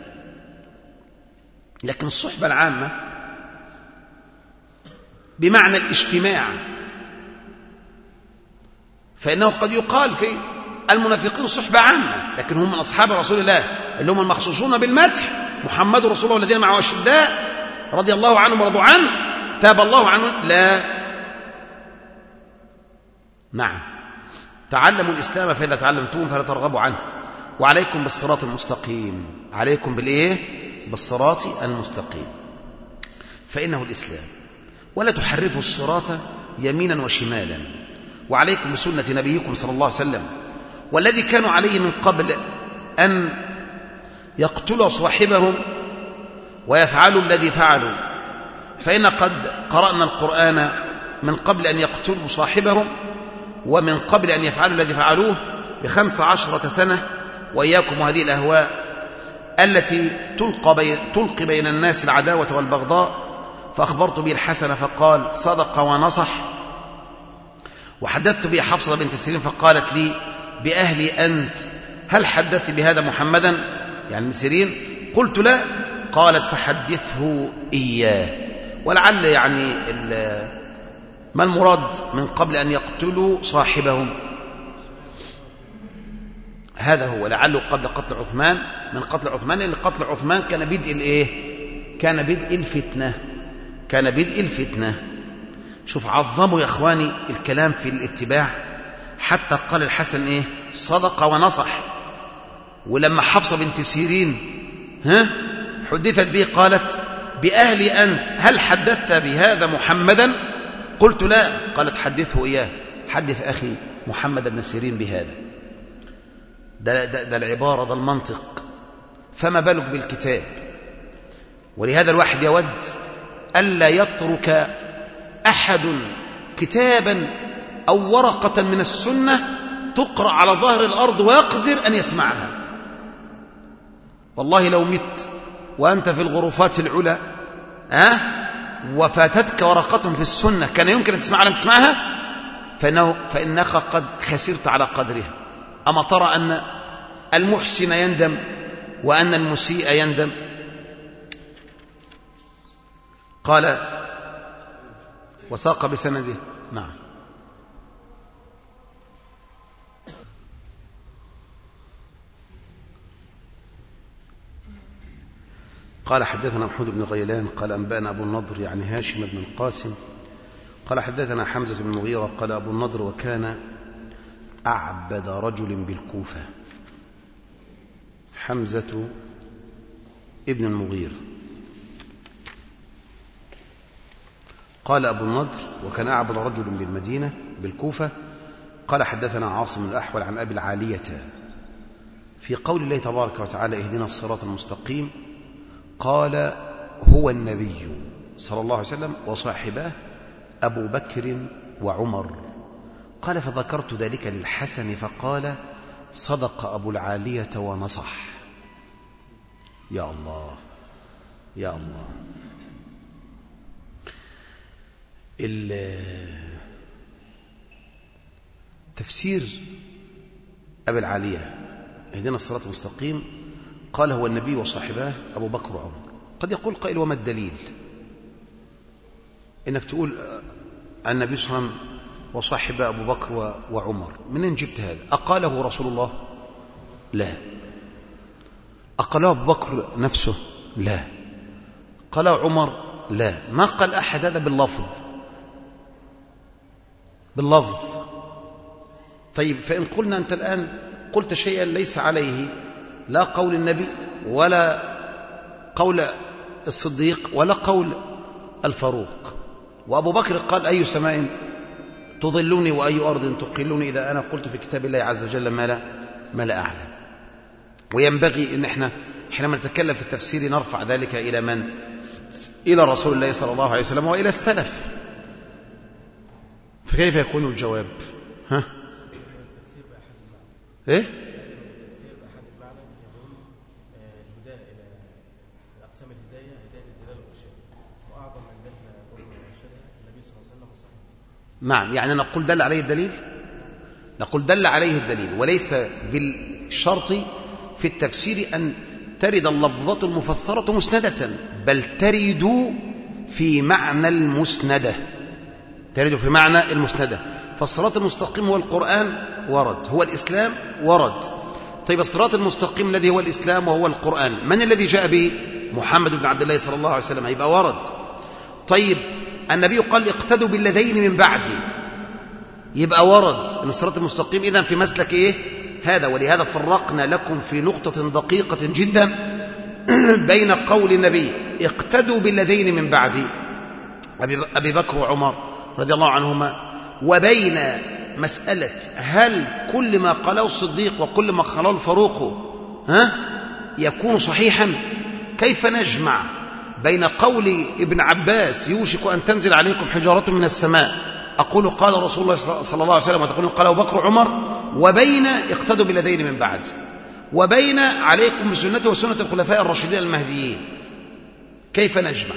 لكن الصحبة العامة بمعنى الاجتماع، فإنه قد يقال في المنافقين صحبة عامة، لكن هم من أصحاب رسول الله اللي هم المخصوصون بالمدح، محمد رسول الله والذين معه أشداء رضي الله عنهم ورضوا عنه تاب الله عنهم. لا، نعم، تعلموا الإسلام فإذا تعلمتوه فلا ترغبوا عنه، وعليكم بالصراط المستقيم. عليكم بالإيه؟ بالصراط المستقيم، فإنه الإسلام، ولا تحرفوا الصراط يمينا وشمالا. وعليكم بسنة نبيكم صلى الله عليه وسلم والذي كانوا عليه من قبل أن يقتلوا صاحبهم ويفعلوا الذي فعلوا، فإن قد قرأنا القرآن من قبل أن يقتلوا صاحبهم ومن قبل أن يفعلوا الذي فعلوه بخمس عشرة سنة، وإياكم وهذه الأهواء التي تلقى بين, تلقي بين الناس العداوة والبغضاء. فأخبرت به الحسن فقال صدق ونصح، وحدثت به حفصة بنت سيرين فقالت لي بأهلي أنت، هل حدثت بهذا محمدا يعني من سيرين؟ قلت لا. قالت فحدثه إياه. ولعل يعني ما المراد من قبل أن يقتلوا صاحبهم؟ هذا هو، لعله قبل قتل عثمان، من قتل عثمان، لأن قتل عثمان كان بدء الإيه؟ كان بدء الفتنة، كان بدء الفتنة. شوف عظموا يا إخواني الكلام في الاتباع، حتى قال الحسن إيه؟ صدق ونصح. ولما حفصة بنت سيرين ها حدثت به قالت بأهلي أنت، هل حدثت بهذا محمدا؟ قلت لا. قالت حدثه إياه، حدث أخي محمد بن سيرين بهذا. ده, ده, ده العبارة، ده المنطق، فما بالك بالكتاب. ولهذا الواحد يود ألا يترك أحد كتابا أو ورقة من السنة تقرأ على ظهر الأرض ويقدر أن يسمعها. والله لو مت وأنت في الغرفات العلى أه؟ وفاتتك ورقة في السنة كان يمكن أن تسمعها لم تسمعها، فإنه فإنك قد خسرت على قدرها. أما ترى أن المحسن يندم وأن المسيء يندم؟ قال وساق بسنده. نعم. قال حدثنا محمود بن غيلان قال أنبأنا أبو النضر يعني هاشم بن القاسم قال حدثنا حمزة بن المغيرة قال أبو النضر وكان أعبد رجل بالكوفة، حمزة ابن المغيرة. قال أبو النضر وكان أعبد رجل بالمدينة بالكوفة. قال حدثنا عاصم الأحول عن أبي العالية في قول الله تبارك وتعالى اهدنا الصراط المستقيم، قال هو النبي صلى الله عليه وسلم وصاحباه أبو بكر وعمر قال فذكرت ذلك للحسن فقال صدق أبو العالية ونصح. يا الله يا الله. تفسير أبي العالية اهدنا الصراط المستقيم قال هو النبي وصاحباه أبو بكر وعمر. قد يقول قائل وما الدليل إنك تقول النبي صلى الله عليه وسلم وصاحب أبو بكر وعمر؟ منين جبت هذا؟ أقاله رسول الله؟ لا. أقاله أبو بكر نفسه؟ لا. قال عمر؟ لا. ما قال أحد هذا باللفظ باللفظ. طيب فإن قلنا أنت الآن قلت شيئا ليس عليه لا قول النبي ولا قول الصديق ولا قول الفاروق، وأبو بكر قال أي سماء تظلني وأي أرض تقلني إذا أنا قلت في كتاب الله عز وجل ما لا, ما لا أعلم. وينبغي أن احنا حينما نتكلم في التفسير نرفع ذلك إلى من؟ إلى رسول الله صلى الله عليه وسلم وإلى السلف. فكيف يكون الجواب؟ ها؟ إيه؟ نعم، يعني نقول دل عليه الدليل، نقول دل عليه الدليل، وليس بالشرط في التفسير أن ترد اللفظات المفسرة مسندة، بل ترد في معنى المسندة، ترد في معنى المسندة. فالصراط المستقيم هو القرآن ورد، هو الإسلام ورد. طيب الصراط المستقيم الذي هو الإسلام وهو القرآن من الذي جاء به؟ محمد بن عبد الله صلى الله عليه وسلم، يبقى ورد. طيب النبي قال اقتدوا بالذين من بعدي، يبقى ورد ان الصراط المستقيم اذن في مسلك ايه هذا. ولهذا فرقنا لكم في نقطة دقيقة جدا بين قول النبي اقتدوا بالذين من بعدي أبي بكر وعمر رضي الله عنهما، وبين مسألة هل كل ما قاله الصديق وكل ما قاله الفاروق ها يكون صحيحا؟ كيف نجمع بين قول ابن عباس يوشك أن تنزل عليكم حجارة من السماء، أقول قال رسول الله صلى الله عليه وسلم وتقول قال أبو بكر وعمر، وبين اقتدوا بالذين من بعد، وبين عليكم بسنته وسنة الخلفاء الراشدين المهديين؟ كيف نجمع؟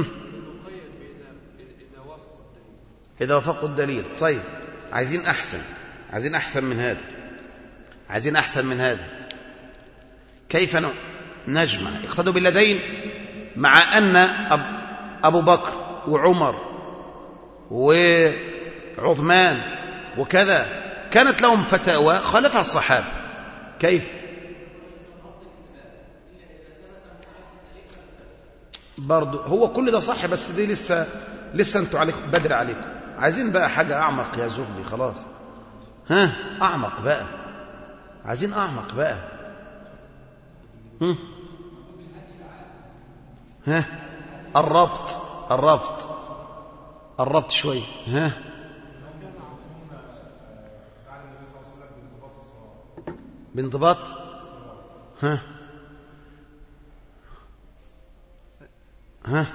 إذا وافقوا الدليل. طيب عايزين أحسن، عايزين أحسن من هذا، عايزين أحسن من هذا. كيف نجمع اقتدوا بالذين مع أن أبو بكر وعمر وعثمان وكذا كانت لهم فتاوى خالفها الصحابة؟ كيف؟ برضو هو كل ده صح، بس دي لسه لسه انتوا عليكم بدري عليكم. عايزين بقى حاجة أعمق يا زهدي، خلاص ها أعمق بقى، عايزين أعمق بقى. هم؟ ها الربط الربط الربط شوي. ها بانضباط. ها ها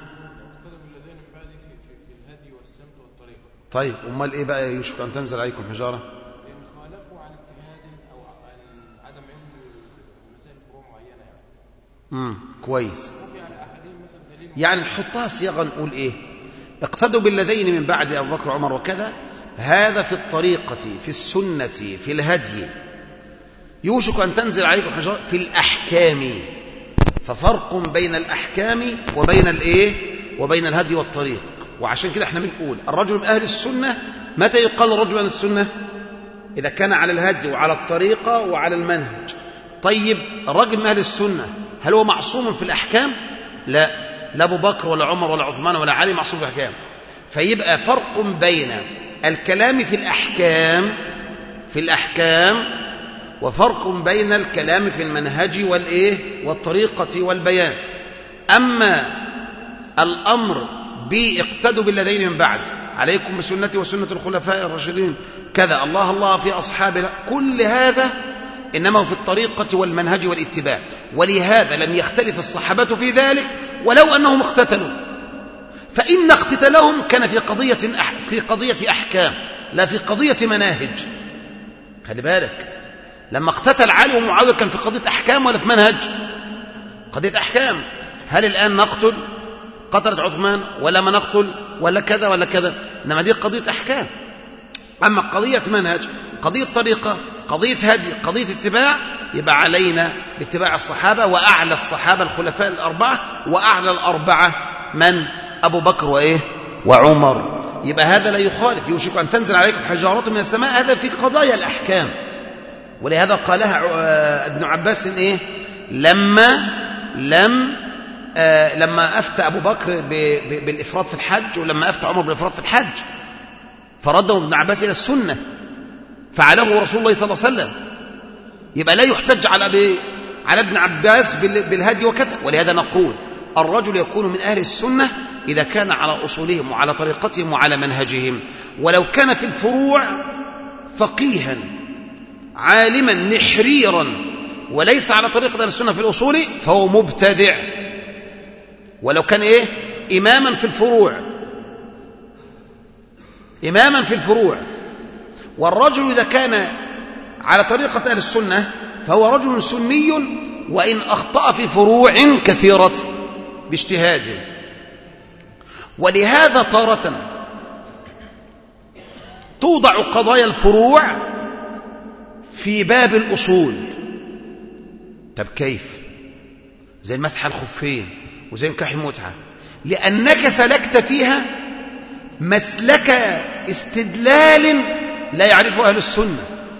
طيب امال ايه بقى يشك ان تنزل عليكم حجاره؟ خالفوا عن اجتهاد او عن عدم علم مسائل فروع معينه يعني. امم كويس. يعني نحطها صياغه نقول ايه؟ اقتدوا بالذين من بعد ابو بكر وعمر وكذا، هذا في الطريقه في السنه في الهدي. يوشك ان تنزل عليكم حجاره في الاحكام، ففرق بين الاحكام وبين الايه وبين الهدي والطريق. وعشان كده احنا بنقول الرجل من أهل السنة. متى يقال الرجل من السنة؟ إذا كان على الهدي وعلى الطريقة وعلى المنهج. طيب الرجل من أهل السنة هل هو معصوم في الأحكام؟ لا، لا أبو بكر ولا عمر ولا عثمان ولا علي معصوم في الأحكام. فيبقى فرق بين الكلام في الأحكام في الأحكام وفرق بين الكلام في المنهج والإيه والطريقة والبيان. أما الأمر باقتدوا بالذين من بعد عليكم بسنتي وسنة الخلفاء الراشدين كذا الله الله في أصحابنا، كل هذا إنما في الطريقة والمنهج والاتباع. ولهذا لم يختلف الصحابة في ذلك ولو أنهم اقتتلوا، فإن اقتتالهم كان في قضية في قضية أحكام لا في قضية مناهج. خلي بالك، لما اقتتل علي ومعاوية كان في قضية أحكام ولا في منهج؟ قضية أحكام. هل الآن نقتل قتلت عثمان ولا ما نقتل ولا كذا ولا كذا؟ إنما دي قضية أحكام. أما قضية منهج، قضية طريقة، قضية هدي، قضية اتباع، يبقى علينا باتباع الصحابة، وأعلى الصحابة الخلفاء الأربعة، وأعلى الأربعة من؟ أبو بكر وإيه؟ وعمر. يبقى هذا لا يخالف. يوشك أن تنزل عليكم حجارات من السماء، هذا في قضايا الأحكام. ولهذا قالها ابن عباس إيه؟ لما لم آه لما أفتى أبو بكر بالإفراط في الحج، ولما أفتى عمر بالإفراط في الحج، فرده ابن عباس إلى السنة، فعله رسول الله صلى الله عليه وسلم. يبقى لا يحتج على على ابن عباس بالهدي وكذا. ولهذا نقول الرجل يكون من أهل السنة إذا كان على أصولهم وعلى طريقتهم وعلى منهجهم، ولو كان في الفروع فقيها عالما نحريرا وليس على طريقة أهل السنة في الأصول فهو مبتدع. ولو كان إيه؟ إماما في الفروع، إماما في الفروع. والرجل إذا كان على طريقة أهل السنة فهو رجل سني وإن أخطأ في فروع كثيرة باجتهاده. ولهذا تارة توضع قضايا الفروع في باب الأصول. طب كيف؟ زي المسح الخفين وزي نكاح المتعة، لأنك سلكت فيها مسلك استدلال لا يعرفه أهل السنة.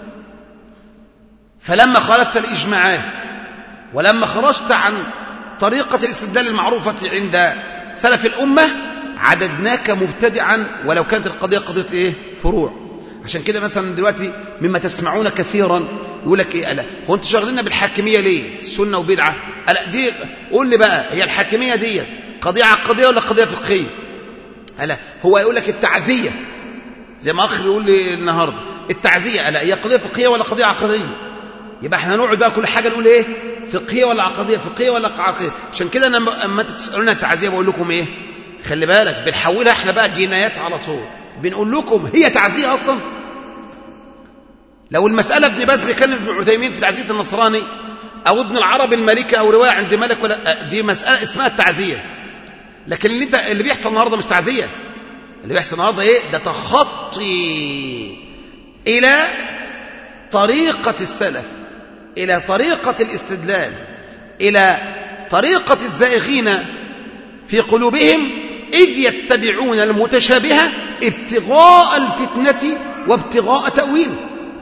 فلما خالفت الإجماعات ولما خرجت عن طريقة الاستدلال المعروفة عند سلف الأمة عددناك مبتدعا، ولو كانت القضية قضية إيه؟ فروع. عشان كده مثلا دلوقتي مما تسمعون كثيرا يقول لك إيه؟ ألا هو أنتوا شغلنا بالحاكمية ليه؟ سنة وبدعة. ألا دي قول لي بقى، هي الحاكمية دي قضية عقدية ولا قضية فقهية؟ ألا هو يقول لك التعزية، زي ما أخ بيقول لي النهاردة التعزية، ألا هي قضية فقهية ولا قضية عقدية؟ يبقى احنا نقعد بقى كل حاجة نقول ايه؟ فقهية ولا عقدية، فقهية ولا عقدية. عشان كده انا اما تسألونا التعزية بقول لكم ايه؟ خلي بالك، بنحولها احنا بقى جنايات على طول. بنقول لكم هي تعزية اصلا؟ لو المسألة ابن باز بيكلم ابن عثيمين في تعزية النصراني او ابن العربي المالكي او رواية عند ملك، ولا دي مسألة اسمها التعزية. لكن اللي انت اللي بيحصل النهارده مش تعزية، اللي بيحصل النهارده ايه؟ ده تخطي الى طريقة السلف، إلى طريقة الاستدلال، إلى طريقة الزائغين في قلوبهم، إذ يتبعون المتشابه ابتغاء الفتنة وابتغاء تأويل.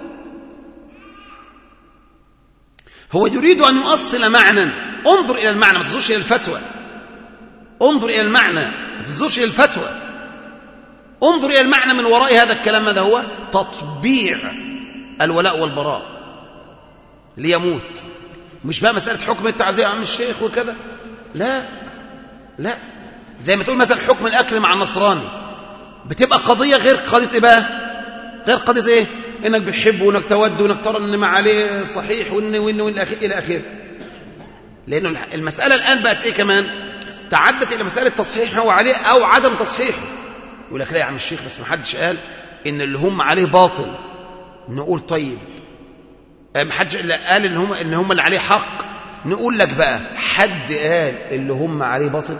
هو يريد أن يؤصل معنى. انظر إلى المعنى، ما تنظرش إلى الفتوى. انظر إلى المعنى، ما تنظرش إلى الفتوى. انظر إلى المعنى من وراء هذا الكلام. ماذا هو؟ تطبيع الولاء والبراء ليموت. مش بقى مسألة حكم التعزية عن الشيخ وكذا، لا لا. زي ما تقول مثلا حكم الأكل مع النصراني، بتبقى قضية غير قضية إيه بقى؟ غير قضية إيه؟ إنك بتحبه وإنك تود وإنك ترى إن ما عليه صحيح وإن وإن وإن إلى آخره. لأنه المسألة الآن بقت إيه كمان؟ تعدت إلى مسألة تصحيحه وعليه أو عدم تصحيحه. يقول لك لا يا عم الشيخ، بس ما حدش قال إن اللي هم عليه باطل. نقول طيب ما حدش قال ان هم ان هم اللي عليه حق. نقول لك بقى، حد قال اللي هم عليه باطل؟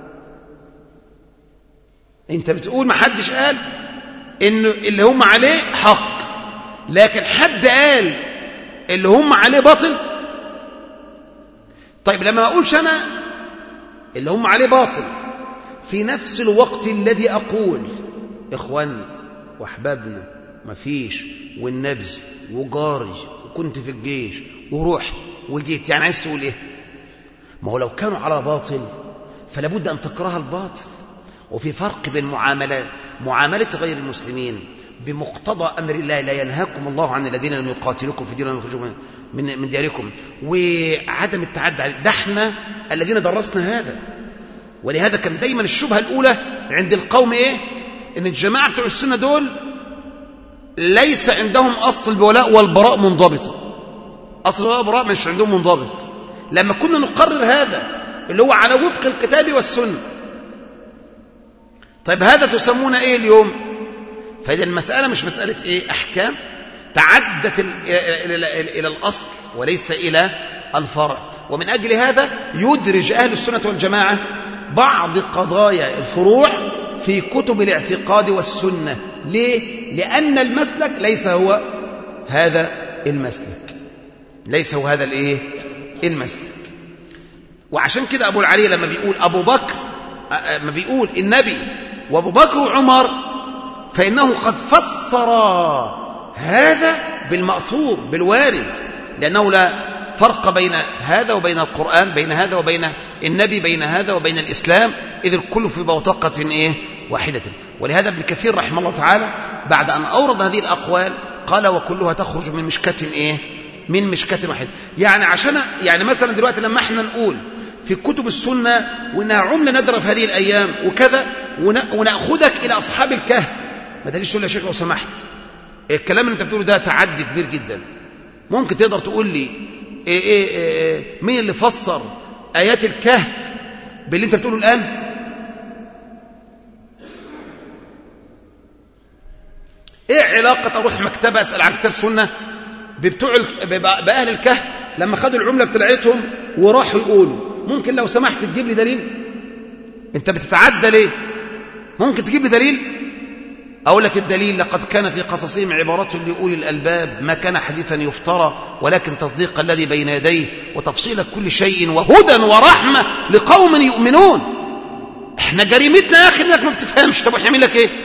انت بتقول ما حدش قال ان اللي هم عليه حق، لكن حد قال اللي هم عليه باطل؟ طيب لما ما اقولش انا اللي هم عليه باطل في نفس الوقت الذي اقول اخواننا واحبابنا ما فيش والنبي وجاري وكنت في الجيش ورحت وجيت، يعني عايز تقول ايه؟ ما هو لو كانوا على باطل فلا بد ان تكره الباطل. وفي فرق بين معاملة معاملة غير المسلمين بمقتضى امر الله، لا ينهاكم الله عن الذين لم يقاتلوكم في دين ولم يخرجوكم من من دياركم، وعدم التعدي عليه. ده احنا الذين درسنا هذا. ولهذا كان دايما الشبهة الاولى عند القوم ايه؟ ان الجماعة بتوع السنة دول ليس عندهم أصل الولاء والبراء منضبطة. أصل الولاء والبراء مش عندهم منضبط. لما كنا نقرر هذا اللي هو على وفق الكتاب والسنة، طيب هذا تسمونه إيه اليوم؟ فإذا المسألة مش مسألة إيه أحكام تعدت إلى الأصل وليس إلى الفرع. ومن أجل هذا يدرج أهل السنة والجماعة بعض قضايا الفروع في كتب الاعتقاد والسنة. ليه؟ لأن المسلك ليس هو هذا المسلك، ليس هو هذا الإيه؟ المسلك. وعشان كده أبو العلي لما بيقول أبو بكر، ما بيقول النبي وأبو بكر وعمر، فإنه قد فسر هذا بالمأثور بالوارد، لأنه لا فرق بين هذا وبين القرآن، بين هذا وبين النبي، بين هذا وبين الإسلام، إذ الكل في بوتقة إيه؟ واحدة. ولهذا ابن كثير رحمه الله تعالى بعد أن أورد هذه الأقوال قال وكلها تخرج من مشكاة إيه؟ من مشكاة واحدة. يعني عشان يعني مثلا دلوقتي لما احنا نقول في كتب السنة وإنها عملة نادرة في هذه الأيام وكذا، ونأخذك إلى أصحاب الكهف، ما تجيش تقول لي يا شيخ لو سمحت الكلام اللي انت بتقوله ده تعدي كبير جدا. ممكن تقدر تقول لي إيه إيه إيه مين اللي فسر آيات الكهف باللي انت بتقوله الآن؟ ايه علاقة اروح مكتبة اسأل عن كتاب سنة ببتوع بأهل الكهف لما خدوا العملة بتاعتهم وراحوا يقولوا؟ ممكن لو سمحت تجيب لي دليل؟ انت بتتعدى ليه؟ ممكن تجيب لي دليل؟ أقول لك الدليل: لقد كان في قصصهم عبارة لأولي الألباب ما كان حديثا يفترى ولكن تصديق الذي بين يديه وتفصيل كل شيء وهدى ورحمة لقوم يؤمنون. احنا جريمتنا يا أخي انك ما بتفهمش. طب احنا نعمل لك ايه؟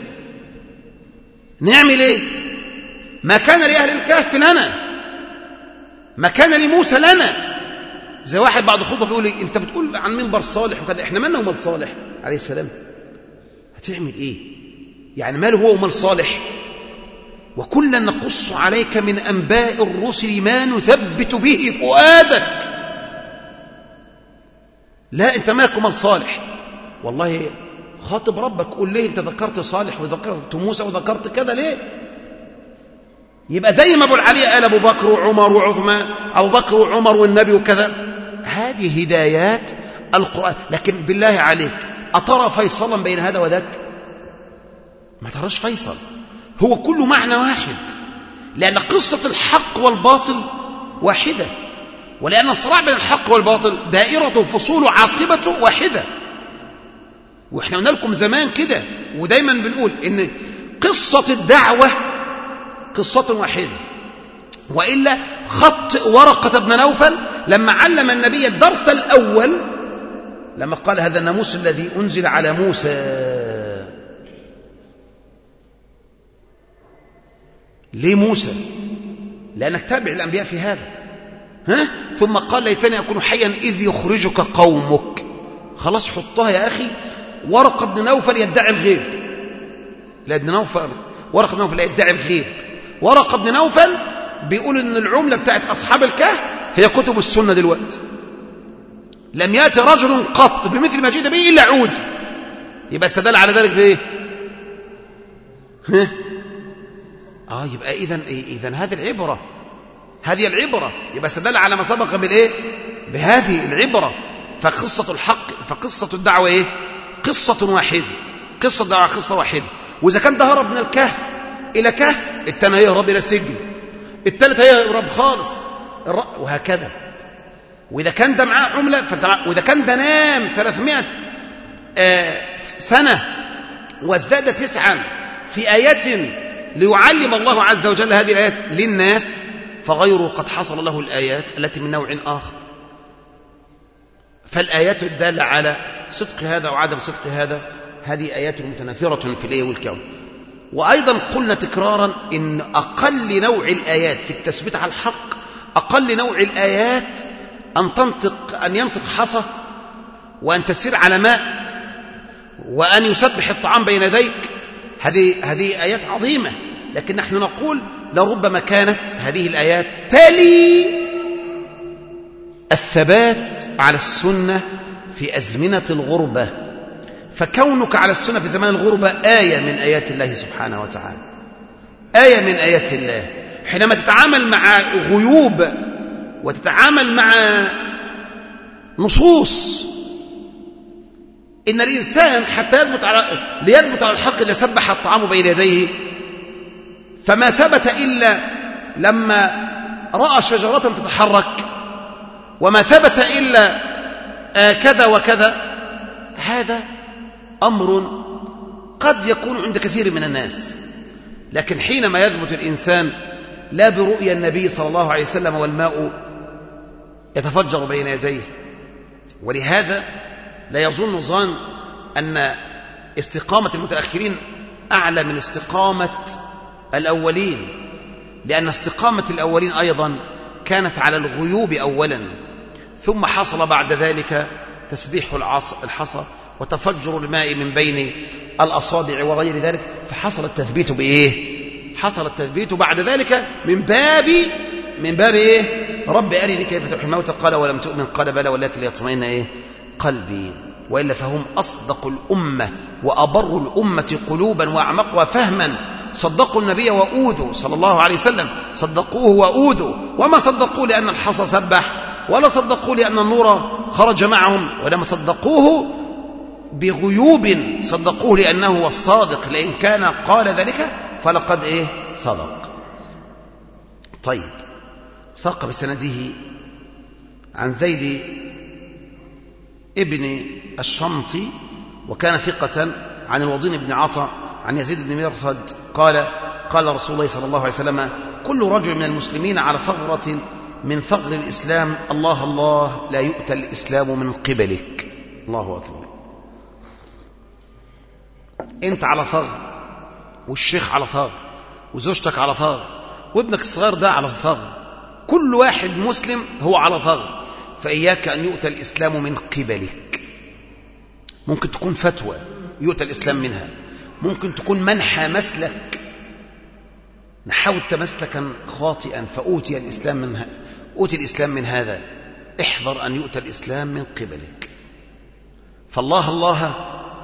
نعمل ايه؟ ما كان لأهل الكهف لنا، ما كان لموسى لنا. زي واحد بعد خطبة بيقول لي انت بتقول عن منبر صالح وكذا، احنا مالنا ومال صالح عليه السلام؟ هتعمل ايه يعني؟ ماله هو ومال صالح؟ وكلا نقص عليك من أنباء الرسل ما نثبت به فؤادك. لا، انت مالك ومال صالح؟ والله خاطب ربك، قول ليه انت ذكرت صالح وذكرت موسى وذكرت كذا ليه؟ يبقى زي ما ابو العلي قال ابو بكر وعمر وعثمان، ابو بكر وعمر والنبي وكذا، هذه هدايات القرآن. لكن بالله عليك أترى فيصلا بين هذا وذاك؟ ما تراش فيصل، هو كله معنى واحد، لأن قصة الحق والباطل واحدة، ولأن الصراع بين الحق والباطل دائرته فصوله عاقبته واحدة. وإحنا قلنا لكم زمان كده ودايما بنقول إن قصة الدعوة قصة واحدة، وإلا خط ورقة بن نوفل لما علم النبي الدرس الأول، لما قال هذا الناموس الذي أنزل على موسى. ليه موسى؟ لأنك تابع الأنبياء في هذا. ها؟ ثم قال ليتني أكون حيا إذ يخرجك قومك. خلاص حطها يا أخي. ورقة بن نوفل يدعي الغيب، لا ابن نوفل ورقة بن نوفل يدعي الغيب. ورقة بن نوفل بيقول إن العملة بتاعت أصحاب الكهف هي كتب السنة دلوقتي. لم يأتي رجل قط بمثل ما جئت به إلا عودي. يبقى استدل على ذلك بإيه؟ ها؟ آه يبقى إذن إذن هذه العبرة، هذه العبرة. يبقى استدل على ما سبق بالإيه؟ بهذه العبرة. فقصة الحق، فقصة الدعوة إيه؟ قصة واحدة. قصة الدعوة قصة واحدة. وإذا كان ده هرب من الكهف إلى كهف، الثاني هيهرب إلى سجن، الثالث هيهرب خالص، وهكذا. وإذا كان ده معاه عملة فتع... وإذا كان ده نام ثلاثمائة آه سنة وازداد تسعا في آيات ليعلم الله عز وجل هذه الآيات للناس، فغيره قد حصل له الآيات التي من نوع آخر. فالآيات الدالة على صدق هذا وعدم صدق هذا هذه آيات متناثرة في الإيه والكون. وأيضا قلنا تكرارا إن أقل نوع الآيات في التثبيت على الحق، أقل نوع الآيات أن تنطق أن ينطق حصى، وأن تسير على ماء، وأن يسبح الطعام بين يديك. هذه هذه آيات عظيمة. لكن نحن نقول لربما كانت هذه الآيات تلي الثبات على السنة في أزمنة الغربة. فكونك على السنة في زمان الغربة آية من آيات الله سبحانه وتعالى، آية من آيات الله. حينما تتعامل مع غيوب وتتعامل مع نصوص إن الإنسان حتى يثبت على ليثبت على الحق لسبح الطعام بين يديه، فما ثبت إلا لما رأى شجرة تتحرك، وما ثبت إلا آه كذا وكذا. هذا أمر قد يكون عند كثير من الناس، لكن حينما يثبت الإنسان لا برؤيا النبي صلى الله عليه وسلم والماء يتفجر بين يديه. ولهذا لا يظن ظان أن استقامة المتأخرين أعلى من استقامة الأولين، لأن استقامة الأولين أيضا كانت على الغيوب أولا، ثم حصل بعد ذلك تسبيح الحصى وتفجر الماء من بين الأصابع وغير ذلك، فحصل التثبيت بإيه؟ حصل التثبيت بعد ذلك من باب من باب إيه؟ رب أرني كيف تحيي الموتى، قال ولم تؤمن، قال بلى ولكن ليطمئن إيه؟ قلبي. وإلا فهم أصدق الأمة وأبر الأمة قلوبا وأعمقها فهما. صدقوا النبي وأوذوا صلى الله عليه وسلم، صدقوه وأوذوا، وما صدقوا لأن الحصى سبح، ولا صدقوا لأن النور خرج معهم، ولما صدقوه بغيوب صدقوه لأنه هو الصادق، لئن كان قال ذلك فلقد إيه؟ صدق. طيب، ساق بسنده عن زيد ابن الشمطي وكان ثقة عن الوضين بن عطا عن يزيد بن مرثد قال قال رسول الله صلى الله عليه وسلم: كل رجل من المسلمين على ثغرة من ثغر الإسلام، الله الله لا يؤتى الإسلام من قبلك. الله أكبر. أنت على ثغر، والشيخ على ثغر، وزوجتك على ثغر، وابنك الصغير ده على ثغر، كل واحد مسلم هو على ثغر، فإياك أن يؤتى الإسلام من قبلك. ممكن تكون فتوى يؤتى الإسلام منها، ممكن تكون منحى مسلك نحوت مسلكا خاطئا فأوتي الإسلام من أوتي الإسلام من هذا. احذر أن يؤتى الإسلام من قبلك. فالله الله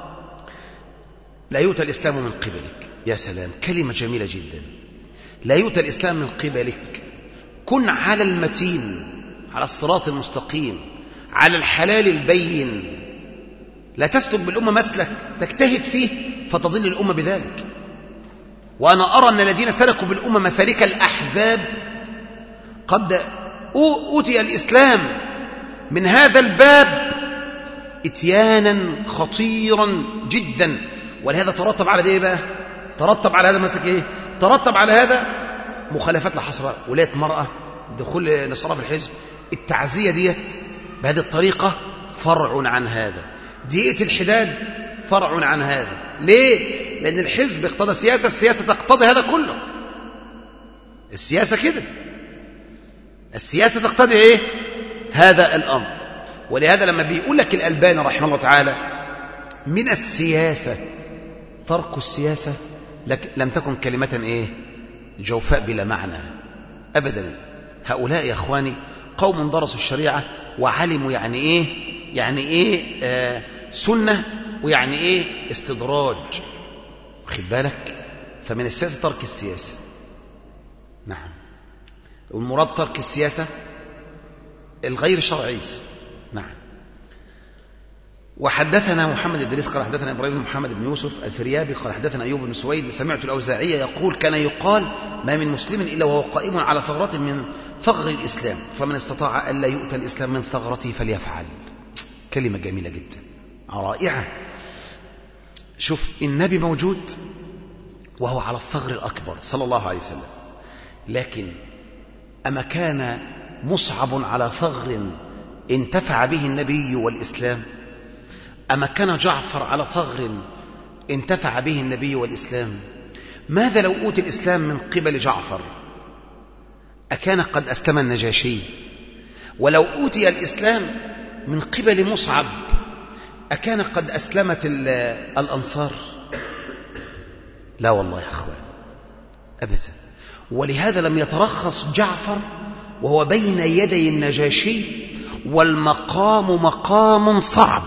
لا يؤتى الإسلام من قبلك. يا سلام، كلمة جميلة جدا. لا يؤتى الإسلام من قبلك. كن على المتين، على الصراط المستقيم، على الحلال البين. لا تسلك بالأمة مسلك تجتهد فيه فتضل الأمة بذلك. وأنا أرى أن الذين سلكوا بالأمة مسالك الأحزاب قد أوتي الإسلام من هذا الباب إتيانا خطيرا جدا. ولهذا ترتب على إيه بقى؟ ترتب على هذا مسلك إيه؟ ترتب على هذا مخالفات لا حصر، ولاية مرأة، دخول نصارى في الحزب، التعزية ديت بهذه الطريقة فرع عن هذا، ديئة الحداد فرع عن هذا. ليه؟ لأن الحزب اقتضى السياسة، السياسة تقتضي هذا كله. السياسة كده، السياسة تقتضي ايه؟ هذا الأمر. ولهذا لما بيقول لك الألباني رحمه الله تعالى من السياسة ترك السياسة، لك لم تكن كلمة ايه؟ جوفاء بلا معنى أبدا. هؤلاء يا أخواني قوم درسوا الشريعة وعلموا يعني ايه يعني ايه آه سنة، ويعني ايه استدراج. خد بالك. فمن السياسة ترك السياسة. نعم. والمراد ترك السياسة الغير شرعي. نعم. وحدثنا محمد بن إدريس قال حدثنا إبراهيم بن محمد بن يوسف الفريابي قال حدثنا أيوب بن سويد سمعت الأوزاعي يقول كان يقال ما من مسلم إلا وهو قائم على ثغرة من ثغر الإسلام، فمن استطاع ألا يؤتى الإسلام من ثغرته فليفعل. كلمة جميلة جدا، رائعة. شوف، النبي موجود وهو على الثغر الأكبر صلى الله عليه وسلم، لكن أما كان مصعب على ثغر انتفع به النبي والإسلام؟ أما كان جعفر على ثغر انتفع به النبي والإسلام؟ ماذا لو أوتي الإسلام من قبل جعفر؟ أكان قد أسلم النجاشي؟ ولو أوتي الإسلام من قبل مصعب أكان قد أسلمت الأنصار؟ لا والله يا أخوان، أبدا. ولهذا لم يترخص جعفر وهو بين يدي النجاشي، والمقام مقام صعب،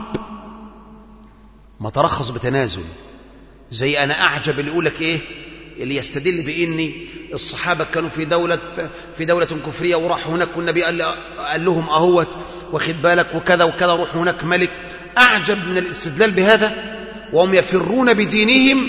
ما ترخص بتنازل. زي أنا أعجب اللي يقول لك إيه، اللي يستدل بإن الصحابة كانوا في دولة في دولة كفرية وراحوا هناك والنبي قال, قال لهم أهوت واخد بالك وكذا وكذا، روح هناك ملك. أعجب من الاستدلال بهذا وهم يفرون بدينهم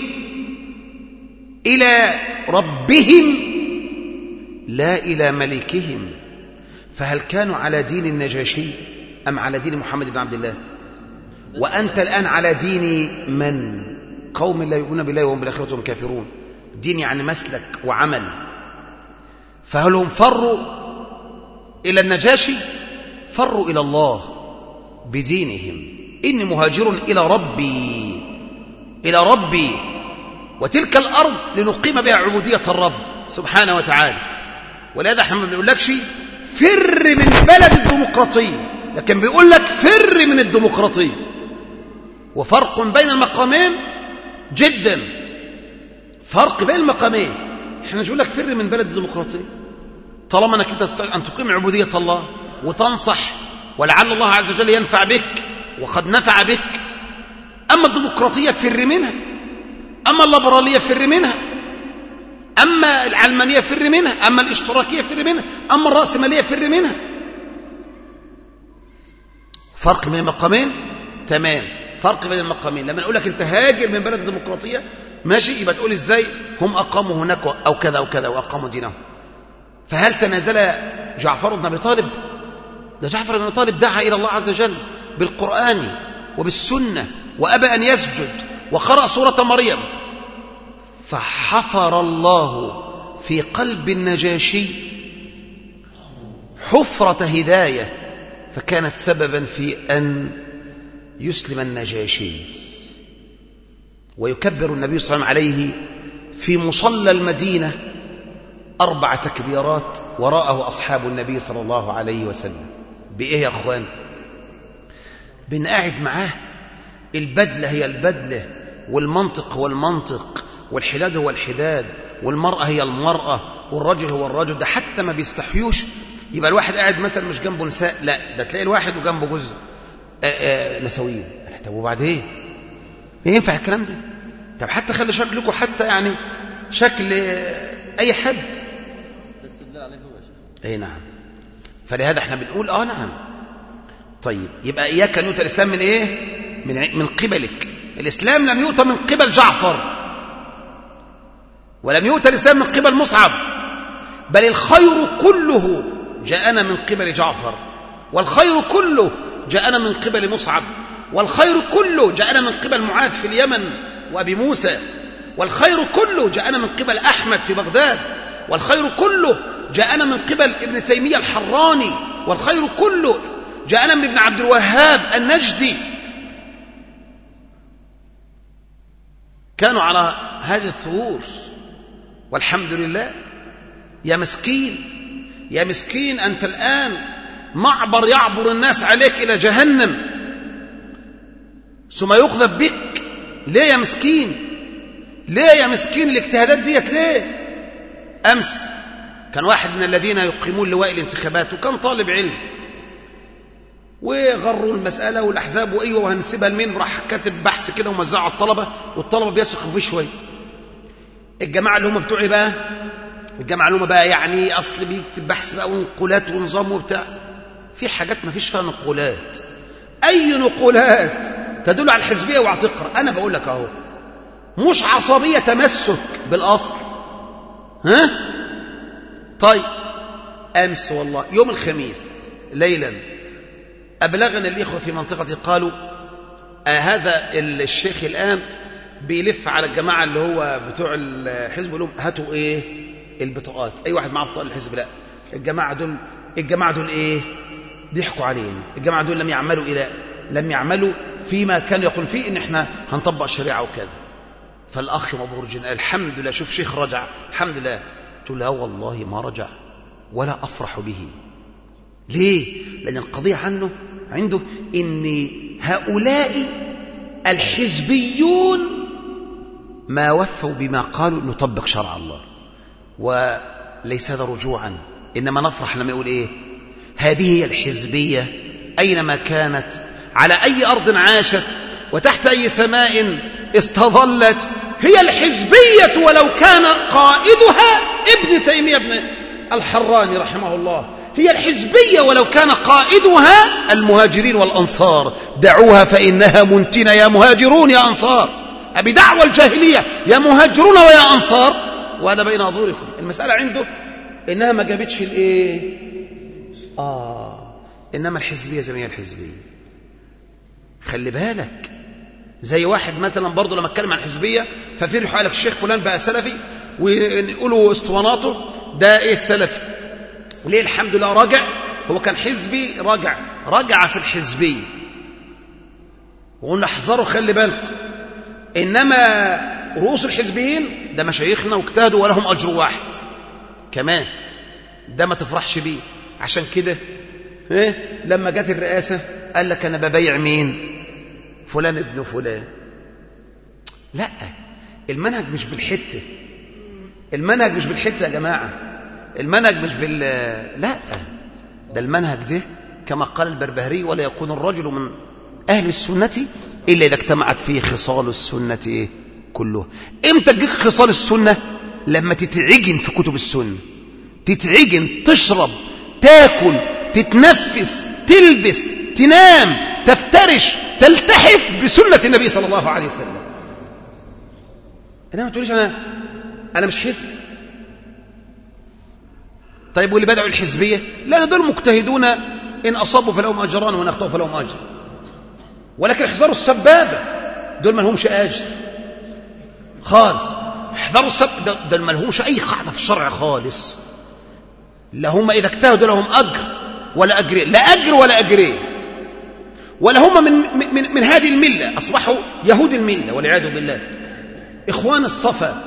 إلى ربهم لا إلى ملكهم. فهل كانوا على دين النجاشي أم على دين محمد بن عبد الله؟ وأنت الآن على دين من؟ قوم لا يؤمنون بالله وهم بالآخرة هم كافرون. دين يعني مسلك وعمل. فهل هم فروا إلى النجاشي؟ فروا إلى الله بدينهم. إني مهاجر إلى ربي إلى ربي وتلك الأرض لنقيم بها عبودية الرب سبحانه وتعالى. ولهذا احنا ما بنقولكش فر من بلد الديمقراطية، لكن بيقول لك فر من الديمقراطية. وفرق بين المقامين جدا، فرق بين المقامين. احنا مش بنقول لك فر من بلد الديمقراطية طالما انك انت تستطيع ان تقيم عبودية الله وتنصح ولعل الله عز وجل ينفع بك وقد نفع بك. اما الديمقراطية فر منها، اما الليبرالية فر منها، اما العلمانية فر منها، اما الاشتراكية فر منها، اما الرأسمالية فر منها. فرق بين المقامين تمام، فرق بين المقامين. لما نقول لك انت هاجر من بلد الديمقراطية ماشي، يبقى تقول ازاي هم اقاموا هناك او كذا او كذا واقاموا دينهم. فهل تنازل جعفر بن ابي طالب؟ ده جعفر بن ابي طالب دعا الى الله عز وجل بالقرآن وبالسنة وابى ان يسجد وقرأ سورة مريم، فحفر الله في قلب النجاشي حفرة هداية، فكانت سببا في أن يسلم النجاشي ويكبر النبي صلى الله عليه وسلم عليه في مصلى المدينة أربع تكبيرات وراءه أصحاب النبي صلى الله عليه وسلم. بإيه يا أخوان؟ بنقعد معاه. البدلة هي البدلة، والمنطق هو المنطق، والحداد هو الحداد، والمرأة هي المرأة، والرجل هو الرجل. ده حتى ما بيستحيوش يبقى الواحد قاعد مثلا مش جنبه نساء، لا ده تلاقي الواحد وجنبه جزء نسويين. طب وبعدين ايه ينفع الكلام ده؟ طب حتى خلي شكلكم حتى يعني شكل اي حد. الاستدلال عليه هو يا شيخ. اي نعم. فلهذا احنا بنقول اه نعم. طيب يبقى اياك ان يؤتى الاسلام من ايه؟ من من قبلك. الاسلام لم يؤتى من قبل جعفر، ولم يؤتى الاسلام من قبل مصعب، بل الخير كله جاءنا من قبل جعفر، والخير كله جاءنا من قبل مصعب، والخير كله جاءنا من قبل معاذ في اليمن وأبي موسى، والخير كله جاءنا من قبل أحمد في بغداد، والخير كله جاءنا من قبل ابن تيمية الحراني، والخير كله جاءنا من ابن عبد الوهاب النجدي. كانوا على هذه الثغور والحمد لله. يا مسكين يا مسكين أنت الآن معبر يعبر الناس عليك إلى جهنم ثم يقذف بك. ليه يا مسكين؟ ليه يا مسكين الاجتهادات ديت ليه؟ أمس كان واحد من الذين يقيمون لواء الانتخابات وكان طالب علم، وغروا المسألة والأحزاب وأيوة وهنسيبها لمين، راح كاتب بحث كده وموزعه على الطلبة، والطلبة بيثقوا فيه شوية. الجماعة اللي هم بتوعي بقى الجماعة اللي هم بقى يعني أصل بيكتب بحث بقى ونقولات ونظام وبتاع، في حاجات ما فيش فيها نقولات. أي نقولات تدل على الحزبية واعتقر. أنا بقول لك أهو مش عصبية، تمسك بالأصل. ها؟ طيب أمس والله يوم الخميس ليلا أبلغنا الإخوة في منطقتي قالوا آه هذا الشيخ الآن بيلف على الجماعة اللي هو بتوع الحزب يقول لهم هاتوا إيه البطاقات، أي واحد معه بطاقة الحزب. لا، الجماعة دول الجماعة دول إيه ضحكوا علينا. الجماعة دول لم يعملوا إلى لم يعملوا فيما كان يقول فيه إن إحنا هنطبق الشريعة وكذا. فالأخ مبهور جدا، الحمد لله شوف شيخ رجع الحمد لله. قلت له والله ما رجع ولا أفرح به. ليه؟ لأن القضية عنه عنده إن هؤلاء الحزبيون ما وفوا بما قالوا نطبق شرع الله، وليس هذا رجوعا، إنما نفرح لما يقول إيه هذه هي الحزبية أينما كانت، على أي أرض عاشت، وتحت أي سماء استظلت، هي الحزبية ولو كان قائدها ابن تيمية ابن الحراني رحمه الله. هي الحزبية ولو كان قائدها المهاجرين والأنصار. دعوها فإنها منتنة يا مهاجرون يا أنصار، أبي دعوة الجاهلية يا مهاجرون ويا أنصار وأنا بين أظهركم. المسألة عنده إنها ما جابتش الإيه آه إنما الحزبية زي ما هي الحزبية. خلي بالك، زي واحد مثلا برضه لما اتكلم عن الحزبية ففرحوا قال لك الشيخ فلان بقى سلفي ويقولوا اسطواناته ده ايه السلفي ليه؟ الحمد لله راجع، هو كان حزبي راجع رجع في الحزبية. وقلنا احذروا خلي بالكم، انما رؤوس الحزبيين ده مشايخنا واجتهدوا ولهم اجر واحد كمان، ده ما تفرحش بيه. عشان كده ايه لما جت الرئاسة قال لك انا ببيع مين؟ فلان ابن فلان. لا، المنهج مش بالحتة، المنهج مش بالحتة يا جماعة، المنهج مش بال لا، ده المنهج ده كما قال البربهاري ولا يكون الرجل من أهل السنة إلا إذا اجتمعت فيه خصال السنة إيه؟ كلها. إمتى تجيك خصال السنة؟ لما تتعجن في كتب السنة، تتعجن، تشرب، تاكل، تتنفس، تلبس، تنام، تفترش، تلتحف بسنة النبي صلى الله عليه وسلم. إنما ما تقوليش أنا أنا مش حزب. طيب واللي بدعوا الحزبية؟ لا، ده دول مجتهدون، إن أصابوا فلهم أجران وإن أخطأوا فلهم أجر. ولكن احذروا السبابة، دول ما لهمش أجر خالص. احذروا السب، دول ما لهمش أي قاعدة في الشرع خالص. لا هم إذا اجتهدوا لهم أجر ولا أجرين، لا أجر ولا أجرين، ولا هم من, من, من هذه الملة، أصبحوا يهود الملة والعياذ بالله، إخوان الصفا.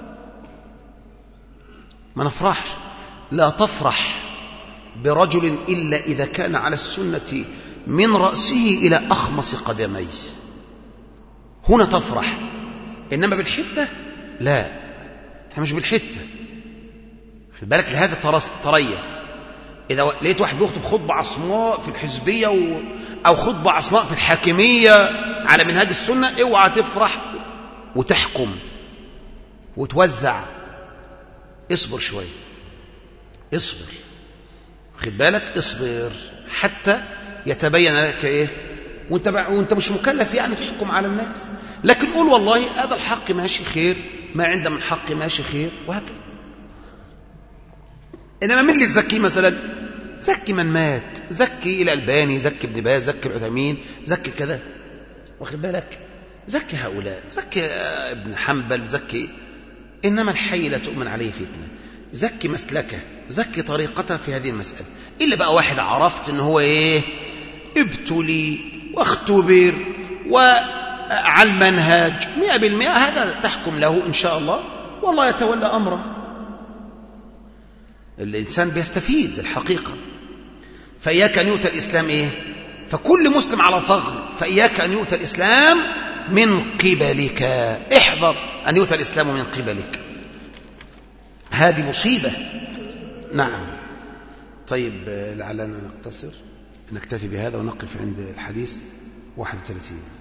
ما نفرحش، لا تفرح برجل إلا إذا كان على السنة من رأسه إلى أخمص قدميه، هنا تفرح. إنما بالحتة لا، احنا مش بالحتة. خد بالك لهذا تريث. إذا لقيت واحد بيخطب خطبة عصماء في الحزبية و... أو خطبة عصماء في الحاكمية على منهاج السنة، اوعى تفرح وتحكم وتوزع. اصبر شوية، اصبر، خد بالك، اصبر حتى يتبين لك ايه، وانت, وانت مش مكلف يعني تحكم على الناس، لكن قول والله هذا الحق ماشي خير، ما عند من حق ماشي خير، وهكذا. انما من اللي تزكي مثلا؟ زكي من مات، زكي الألباني، زكي ابن باز، زكي العثيمين، زكي كذا، واخد بالك، زكي هؤلاء، زكي ابن حنبل، زكي. انما الحي لا تؤمن عليه فتنه. زكي مسلكه، زكي طريقته في هذه المسألة. إلا بقى واحد عرفت إن هو إيه ابتلي واختبر وعلى المنهج مئة بالمئة، هذا تحكم له إن شاء الله، والله يتولى أمره. الإنسان بيستفيد الحقيقة. فإياك أن يؤتى الإسلام إيه؟ فكل مسلم على ثغر، فإياك أن يؤتى الإسلام من قبلك، احذر أن يؤتى الإسلام من قبلك، هذه مصيبة. نعم. طيب لعلنا نقتصر، نكتفي بهذا ونقف عند الحديث واحد وثلاثين.